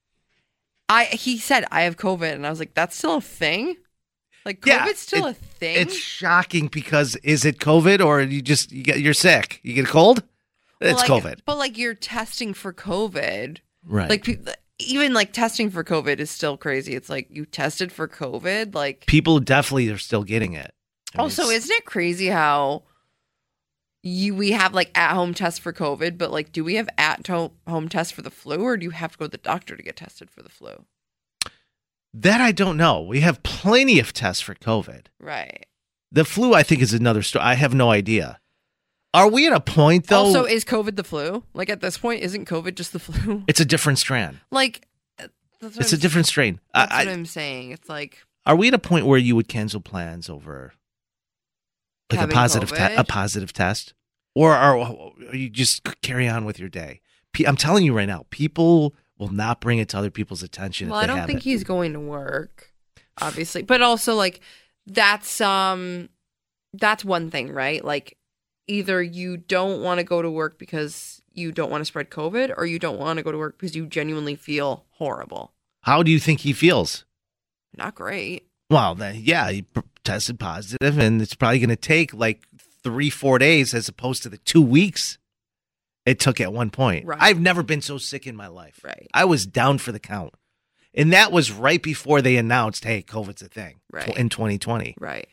I he said I have COVID and I was like, that's still a thing? Like COVID's Yeah, still it- a thing? It's shocking because is it COVID or you just you get you're sick? You get a cold? Well, It's like- COVID. But like you're testing for COVID. Right. Like pe- even like testing for COVID is still crazy. It's like you tested for COVID, like People definitely are still getting it. I mean, also, it's- isn't it crazy how you we have like at home tests for COVID, but like do we have at to- home tests for the flu, or do you have to go to the doctor to get tested for the flu? that I don't know. We have plenty of tests for COVID. Right. The flu, I think, is another story. I have no idea. Are we at a point though? Also, is COVID the flu? Like at this point, isn't COVID just the flu? it's a different strand. Like uh, that's what It's I'm, a different strain. That's I, what I, I'm saying. It's like are we at a point where you would cancel plans over like a Having positive te- COVID? a positive test, or are, are you just carry on with your day? Pe- I'm telling you right now, people will not bring it to other people's attention. well, if I they don't have think it. he's going to work, obviously, but also like that's um that's one thing, right? Like either you don't want to go to work because you don't want to spread COVID, or you don't want to go to work because you genuinely feel horrible. How do you think he feels? Not great. Well, then, yeah, he p- tested positive, and it's probably going to take like three, four days as opposed to the two weeks it took at one point. Right. I've never been so sick in my life. Right. I was down for the count. And that was right before they announced, hey, COVID's a thing tw- Right. in twenty twenty. Right.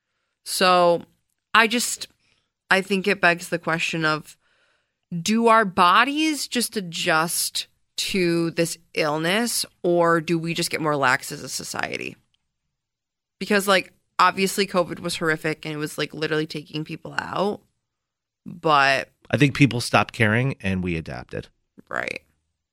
So I just, I think it begs the question of, do our bodies just adjust to this illness, or do we just get more lax as a society? Because like, obviously COVID was horrific and it was like literally taking people out, but I think people stopped caring and we adapted. right.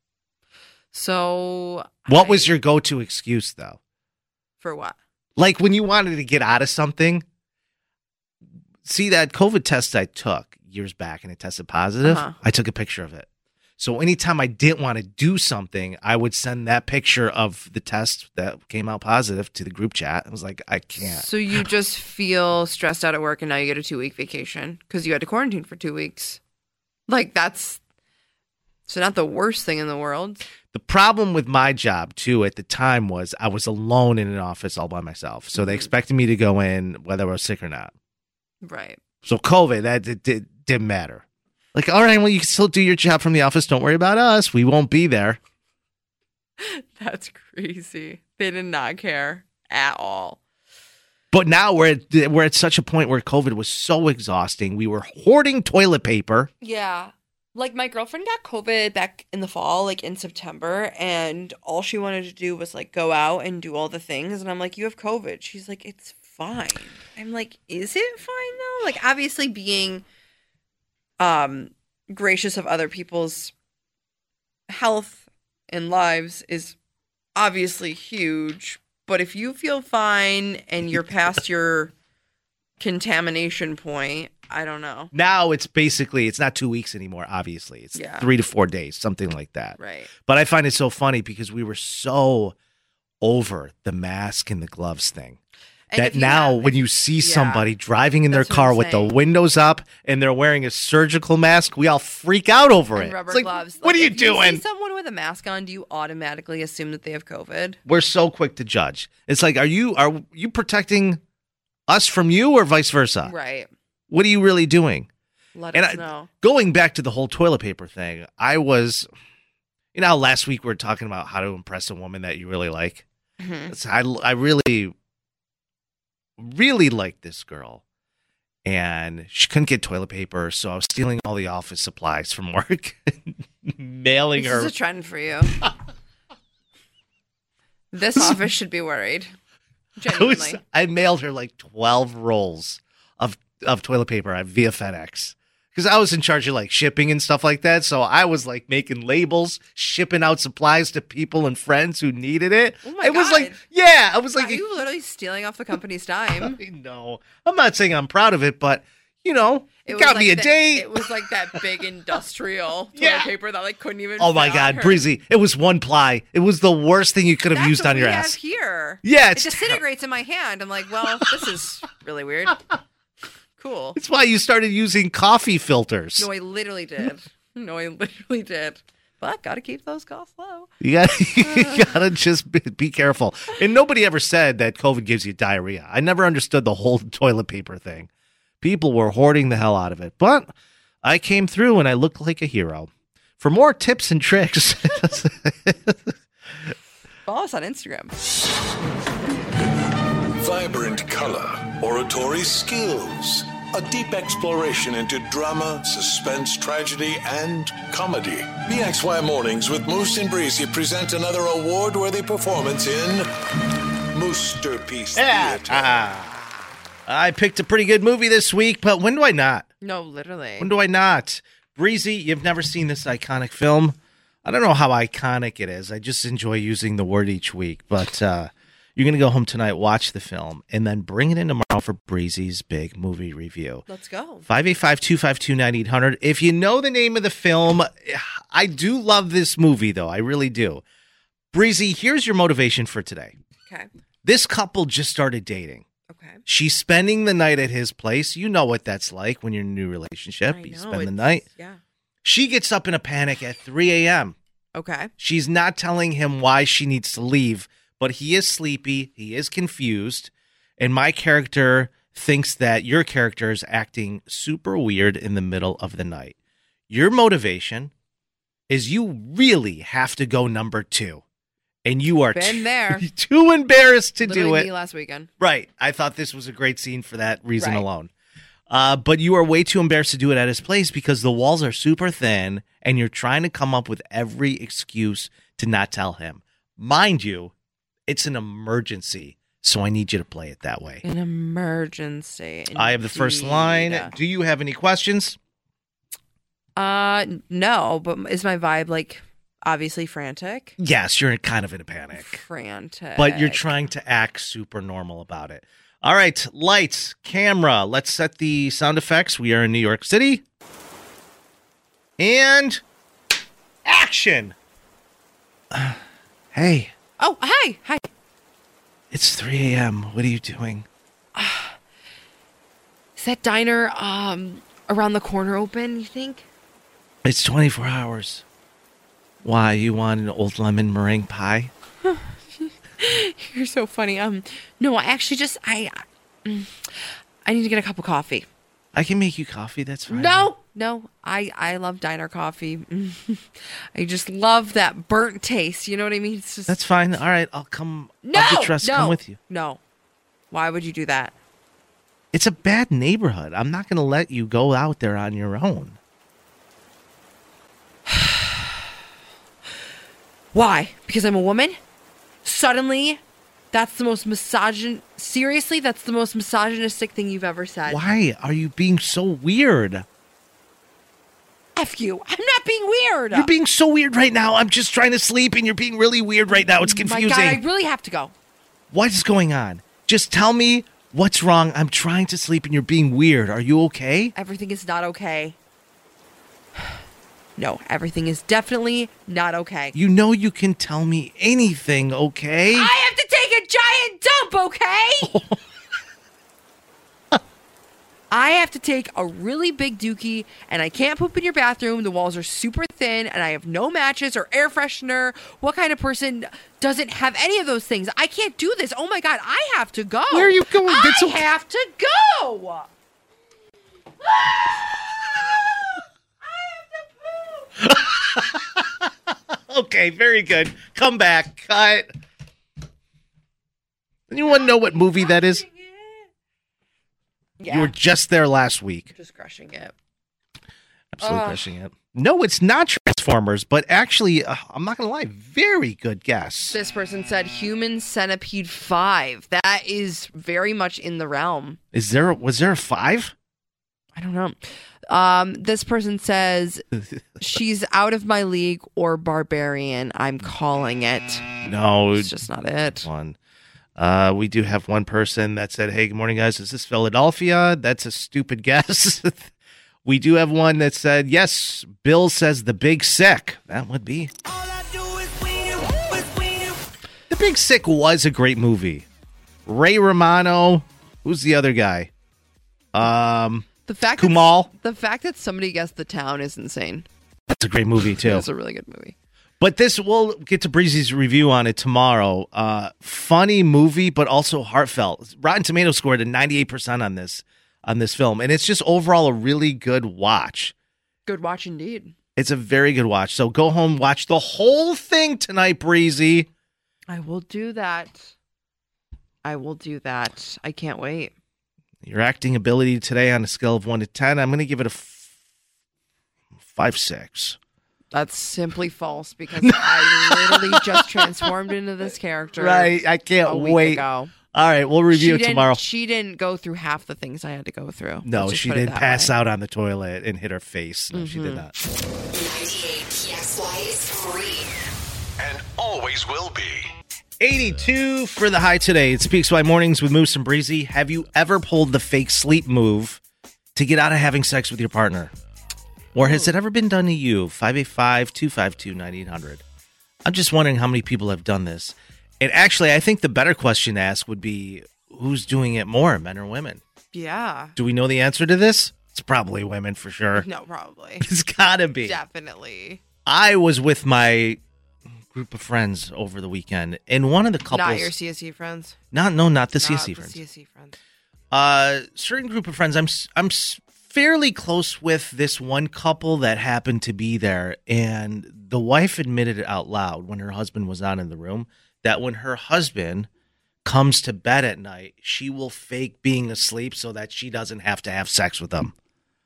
So What I- was your go-to excuse, though? for what? Like when you wanted to get out of something, see that COVID test I took years back and it tested positive, Uh-huh. I took a picture of it. So anytime I didn't want to do something, I would send that picture of the test that came out positive to the group chat. I was like, I can't. So you just feel stressed out at work and now you get a two week vacation because you had to quarantine for two weeks. Like that's so not the worst thing in the world. The problem with my job, too, at the time was I was alone in an office all by myself. So they expected me to go in whether I was sick or not. Right. So COVID, that it, it didn't matter. Like, all right, well, you can still do your job from the office. Don't worry about us. We won't be there. That's crazy. They did not care at all. But now we're at, we're at such a point where COVID was so exhausting. We were hoarding toilet paper. Yeah. Like, my girlfriend got COVID back in the fall, like in September, and all she wanted to do was, like, go out and do all the things. And I'm like, you have COVID. She's like, it's fine. I'm like, is it fine, though? Like, obviously being um gracious of other people's health and lives is obviously huge. But if you feel fine and you're past your contamination point, I don't know. Now it's basically, it's not two weeks anymore, obviously. It's Yeah. three to four days, something like that. Right. But I find it so funny because we were so over the mask and the gloves thing. And that if you now have- when you see yeah. somebody driving in their That's what car I'm with the saying. windows up and they're wearing a surgical mask, we all freak out over And it. rubber It's like, gloves. what Like, are you if doing? You see someone with a mask on, do you automatically assume that they have COVID? We're so quick to judge. It's like, are you are you protecting us from you or vice versa? Right. What are you really doing? Let And us I- know. Going back to the whole toilet paper thing, I was, you know, how last week we were talking about how to impress a woman that you really like. Mhm. It's- I, I really, really liked this girl, and she couldn't get toilet paper, so I was stealing all the office supplies from work, mailing This her. is a trend for you. This office should be worried. I, was, Genuinely. I mailed her like twelve rolls of of toilet paper at via FedEx. Because I was in charge of like shipping and stuff like that. So I was like making labels, shipping out supplies to people and friends who needed it. Oh my it was like, God. yeah, I was like, Are you literally stealing off the company's dime? no, I'm not saying I'm proud of it, but you know, it, was got like me a that- date. It was like that big industrial toilet Yeah. paper that like couldn't even. Oh my fit on God, her. Breezy. It was one ply. It was the worst thing you could have That's used what on your we ass. have here. Yeah, it it's disintegrates in my hand. I'm like, well, this is really weird. Cool. That's why you started using coffee filters. No, I literally did. No, I literally did. But gotta keep those costs low. You gotta, you gotta just be, be careful. And nobody ever said that COVID gives you diarrhea. I never understood the whole toilet paper thing. People were hoarding the hell out of it. But I came through and I looked like a hero. For more tips and tricks, Follow us on Instagram. Vibrant color, oratory skills, a deep exploration into drama, suspense, tragedy, and comedy. B X Y Mornings with Moose and Breezy present another award-worthy performance in Moosterpiece Theater. Ah, I picked a pretty good movie this week, but when do I not? No, literally. When do I not? Breezy, you've never seen this iconic film. I don't know how iconic it is. I just enjoy using the word each week. But uh, you're going to go home tonight, watch the film, and then bring it in tomorrow for Breezy's big movie review. Let's go. five eight five, two five two, nine eight hundred. If you know the name of the film, I do love this movie, though. I really do. Breezy, here's your motivation for today. Okay. This couple just started dating. Okay. She's spending the night at his place. You know what that's like when you're in a new relationship. I You know, spend the it's- night. Yeah. She gets up in a panic at three a.m. Okay. She's not telling him why she needs to leave, but he is sleepy. He is confused. And my character thinks that your character is acting super weird in the middle of the night. Your motivation is you really have to go number two. And you are Been too, there. too embarrassed to Literally do it. me last weekend. Right. I thought this was a great scene for that reason Right. alone. Uh, but you are way too embarrassed to do it at his place because the walls are super thin and you're trying to come up with every excuse to not tell him. Mind you, it's an emergency, so I need you to play it that way. An emergency. I have the first indeed. line. Do you have any questions? Uh, no, but is my vibe like obviously frantic? Yes, you're kind of in a panic, Frantic. but you're trying to act super normal about it. All right, lights, camera. Let's set the sound effects. We are in New York City. And action. Uh, hey, Oh, hi, hi. it's three a.m. What are you doing? Is that diner um around the corner open? You think? It's twenty-four hours. Why, you want an old lemon meringue pie? You're so funny. Um, no, I actually just I, mm, I need to get a cup of coffee. I can make you coffee, that's fine. No, no, I I love diner coffee. I just love that burnt taste. You know what I mean? It's just That's fine. All right, I'll come. no, I'll get dressed, no, come with you. No, Why would you do that? It's a bad neighborhood. I'm not going to let you go out there on your own. Why? Because I'm a woman? Suddenly, that's the most misogyn... Seriously, that's the most misogynistic thing you've ever said. Why are you being so weird? F you. I'm not being weird. You're being so weird right now. I'm just trying to sleep, and you're being really weird right now. It's confusing. My God, I really have to go. What's going on? Just tell me what's wrong. I'm trying to sleep, and you're being weird. Are you okay? Everything is not okay. No, everything is definitely not okay. You know you can tell me anything, okay? I have to take a giant dump, okay? I have to take a really big dookie, and I can't poop in your bathroom. The walls are super thin, and I have no mattress or air freshener. What kind of person doesn't have any of those things? I can't do this. Oh, my God. I have to go. Where are you going? I That's okay. have to go. Okay, very good. Come back. Cut. Anyone know what movie that is? Yeah. You were just there last week. Just crushing it. Absolutely Ugh. crushing it. No, it's not Transformers, but actually, uh, I'm not going to lie, very good guess. This person said Human Centipede five. That is very much in the realm. Is there, was there a five? I don't know. Um, this person says she's out of my league or Barbarian. I'm calling it. No. It's just not it. One. Uh, we do have one person that said, hey, good morning, guys. Is this Philadelphia? That's a stupid guess. We do have one that said, yes, Bill says The Big Sick. That would be. The Big Sick was a great movie. Ray Romano. Who's the other guy? Um, The fact Kumal. That, the fact that somebody guessed The Town is insane. That's a great movie, too. It's a really good movie. But this, we'll get to Breezy's review on it tomorrow. Uh, funny movie, but also heartfelt. Rotten Tomatoes scored a ninety-eight percent on this on this film, and it's just overall a really good watch. Good watch indeed. It's a very good watch. So go home, watch the whole thing tonight, Breezy. I will do that. I will do that. I can't wait. Your acting ability today on a scale of one to ten, I'm going to give it a f- five six. That's simply false because I literally just transformed into this character. Right, I can't a week wait. Ago. All right, we'll review it She tomorrow. didn't- She didn't go through half the things I had to go through. No, Let's just she put it didn't that pass way. out on the toilet and hit her face. No, she did not. ninety-eight P X Y is free. And always will be. eighty-two for the high today. It's Peaks by Mornings with Moose and Breezy. Have you ever pulled the fake sleep move to get out of having sex with your partner? Or has it ever been done to you? five eight five, two five two, nine eight hundred. I'm just wondering how many people have done this. And actually, I think the better question to ask would be, who's doing it more, men or women? Yeah. Do we know the answer to this? It's probably women for sure. No, probably. It's gotta be. Definitely. I was with my group of friends over the weekend, and one of the couples... Not your C S E friends. Not, no, not the Not C S E the friends. C S E friends. Uh, certain group of friends. I'm s- I'm s- fairly close with this one couple that happened to be there, and the wife admitted it out loud when her husband was not in the room that when her husband comes to bed at night, she will fake being asleep so that she doesn't have to have sex with them.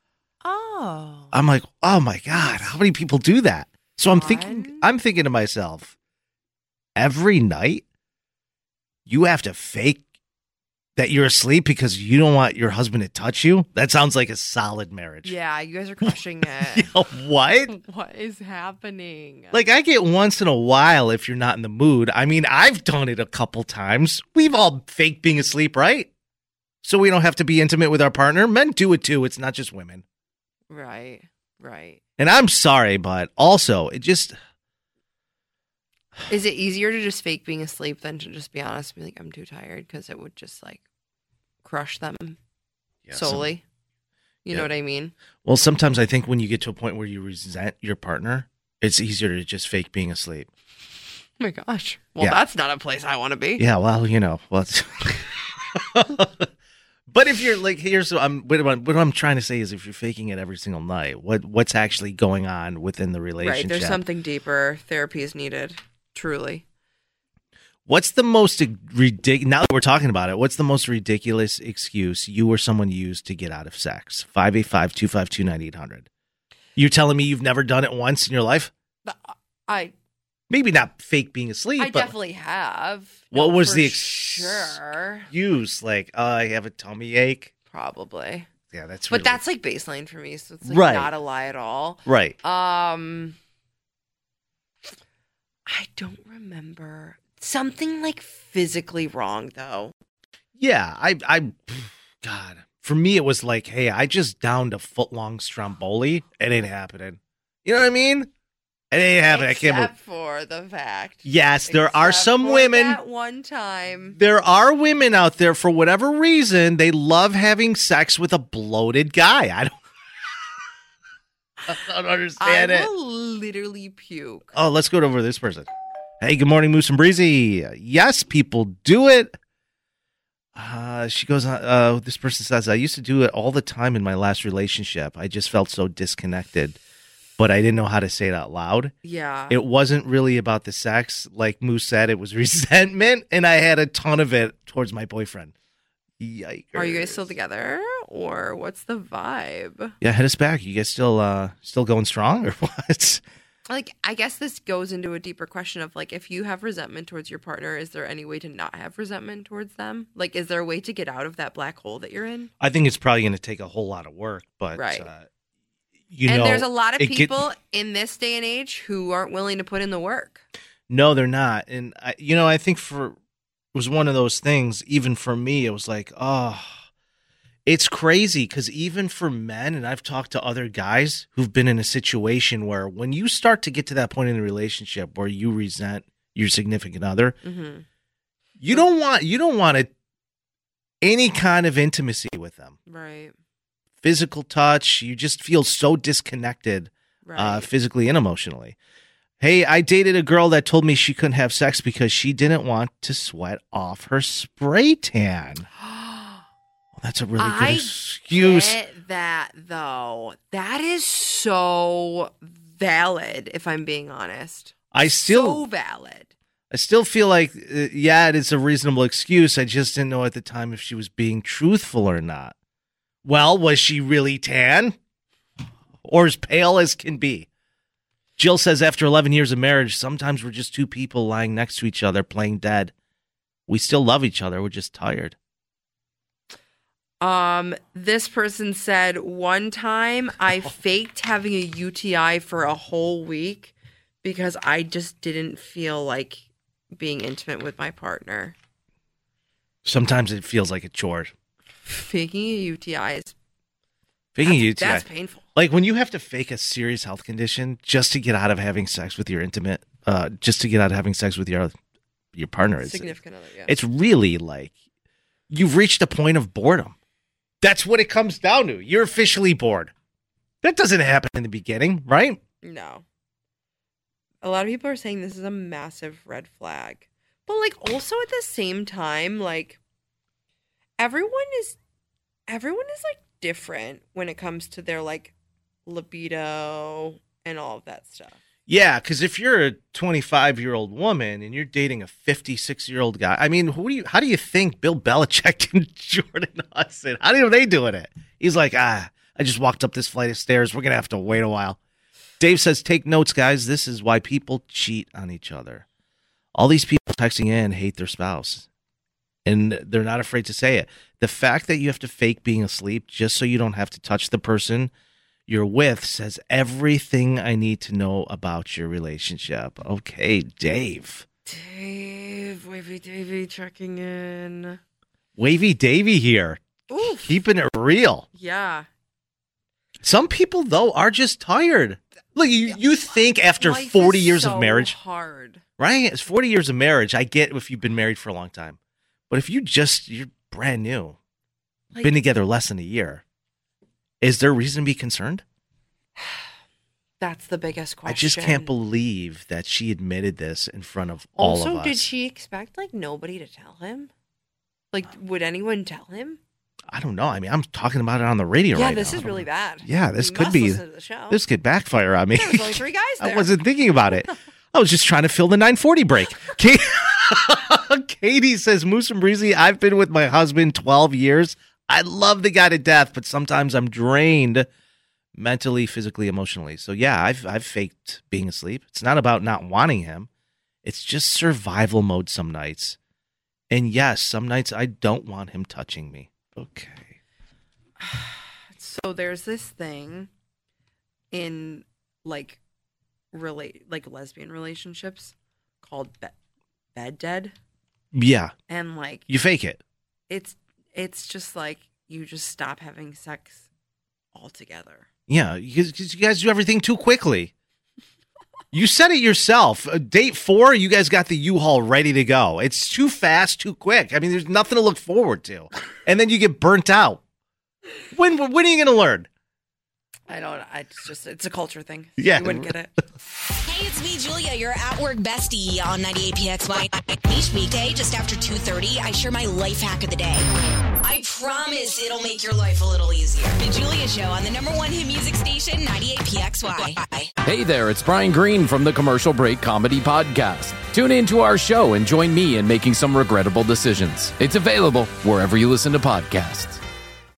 Oh. I'm like, oh my God, how many people do that? So I'm thinking, One. I'm thinking to myself, every night you have to fake that you're asleep because you don't want your husband to touch you? That sounds like a solid marriage. Yeah, you guys are crushing it. Yo, what? What is happening? Like, I get once in a while if you're not in the mood. I mean, I've done it a couple times. We've all faked being asleep, right? So we don't have to be intimate with our partner. Men do it too. It's not just women. Right, right. And I'm sorry, but also, it just... Is it easier to just fake being asleep than to just be honest and be like, I'm too tired? Because it would just like crush them Yeah, solely. You yeah. know what I mean? Well, sometimes I think when you get to a point where you resent your partner, it's easier to just fake being asleep. Oh my gosh. Well, Yeah. that's not a place I want to be. Yeah, well, you know, well, it's- but if you're like, here's what I'm, what I'm, what I'm trying to say is, if you're faking it every single night, what what's actually going on within the relationship? Right. There's something deeper. Therapy is needed. Truly. What's the most ridiculous, now that we're talking about it, what's the most ridiculous excuse you or someone used to get out of sex? five eight five, two five two, nine eight hundred. You're telling me you've never done it once in your life? I Maybe not fake being asleep, I but definitely have. what No, was for the sure? excuse? Like, oh, I have a tummy ache. Probably. Yeah, that's But really, that's like baseline for me, so it's like Right. not a lie at all. right. Um, I don't remember something like physically wrong though. Yeah, I, I, God, for me it was like, hey, I just downed a foot long Stromboli. It ain't happening. You know what I mean? It ain't happening. I can't Except believe. for the fact. Yes, there are Except some for women. That one time. There are women out there, for whatever reason, they love having sex with a bloated guy. I don't, I don't understand I it. will literally puke. Oh, let's go over to this person. Hey, good morning, Moose and Breezy. Yes, people do it. Uh, she goes, uh, this person says, I used to do it all the time in my last relationship. I just felt so disconnected, but I didn't know how to say it out loud. Yeah. It wasn't really about the sex. Like Moose said, it was resentment, and I had a ton of it towards my boyfriend. Yikers. Are you guys still together, or what's the vibe? Yeah, hit us back. You guys still uh still going strong, or what? Like, I guess this goes into a deeper question of like, if you have resentment towards your partner, is there any way to not have resentment towards them? Like, is there a way to get out of that black hole that you're in? I think it's probably going to take a whole lot of work, but Right. uh, you and know, there's a lot of it get- people in this day and age who aren't willing to put in the work. No, they're not. And, I, you know, I think for it was one of those things, even for me, it was like, oh, it's crazy because even for men, and I've talked to other guys who've been in a situation where when you start to get to that point in the relationship where you resent your significant other, Mm-hmm. you don't want, you don't want it, any kind of intimacy with them. Right. Physical touch, you just feel so disconnected Right. uh, physically and emotionally. Hey, I dated a girl that told me she couldn't have sex because she didn't want to sweat off her spray tan. Well, that's a really good I excuse. get that though. That is so valid, if I'm being honest. I still, so valid. I still feel like, uh, yeah, it is a reasonable excuse. I just didn't know at the time if she was being truthful or not. Well, was she really tan or as pale as can be? Jill says after eleven years of marriage, sometimes we're just two people lying next to each other playing dead. We still love each other. We're just tired. Um, this person said one time I faked having a U T I for a whole week because I just didn't feel like being intimate with my partner. Sometimes it feels like a chore. Faking a U T I is Faking a that's, U T I. that's painful. Like when you have to fake a serious health condition just to get out of having sex with your intimate, uh, just to get out of having sex with your your partner. It's, Significant other, yeah. it's really like you've reached a point of boredom. That's what it comes down to. You're officially bored. That doesn't happen in the beginning, right? No. A lot of people are saying this is a massive red flag. But like also at the same time, like everyone is everyone is like different when it comes to their like libido and all of that stuff. Yeah, because if you're a twenty-five-year-old woman and you're dating a fifty-six-year-old guy, I mean, who do you? How do you think Bill Belichick and Jordan Hudson? How do they doing it? He's like, ah, I just walked up this flight of stairs. We're gonna have to wait a while. Dave says, take notes, guys. This is why people cheat on each other. All these people texting in hate their spouse, and they're not afraid to say it. The fact that you have to fake being asleep just so you don't have to touch the person you're with says everything I need to know about your relationship. Okay, Dave. Dave, Wavy Davy checking in. Wavy Davy here. Oof. Keeping it real. Yeah. Some people, though, are just tired. Look, you, you think after Life forty is years so of marriage, hard. right? It's forty years of marriage. I get if you've been married for a long time. But if you just, you're brand new, Like, been together less than a year, is there reason to be concerned? that's the biggest question. I just can't believe that she admitted this in front of all Also, of us. did she expect like nobody to tell him? Like, would anyone tell him? I don't know. I mean, I'm talking about it on the radio Yeah, right this now. is really bad. Yeah, this You could must be. listen to the show. This could backfire on me. There's only three guys there. I wasn't thinking about it. I was just trying to fill the nine forty break. Kate, Katie says, Moose and Breezy, I've been with my husband twelve years. I love the guy to death, but sometimes I'm drained mentally, physically, emotionally. So yeah, I've I've faked being asleep. It's not about not wanting him. It's just survival mode some nights. And yes, some nights I don't want him touching me. Okay. So there's this thing in like relate like lesbian relationships called be- bed dead. Yeah. And like you fake it. It's it's just like you just stop having sex altogether. Yeah, because you guys do everything too quickly. You said it yourself. Uh, date four, you guys got the U-Haul ready to go. It's too fast, too quick. I mean, there's nothing to look forward to. And then you get burnt out. When when are you going to learn? I don't know. It's just, it's a culture thing. Yeah. You wouldn't get it. Hey, it's me, Julia, your at-work bestie on ninety-eight P X Y. Each weekday, just after two thirty, I share my life hack of the day. I promise it'll make your life a little easier. The Julia Show on the number one hit music station, ninety-eight P X Y. Hey there, it's Brian Green from the Commercial Break Comedy Podcast. Tune in to our show and join me in making some regrettable decisions. It's available wherever you listen to podcasts.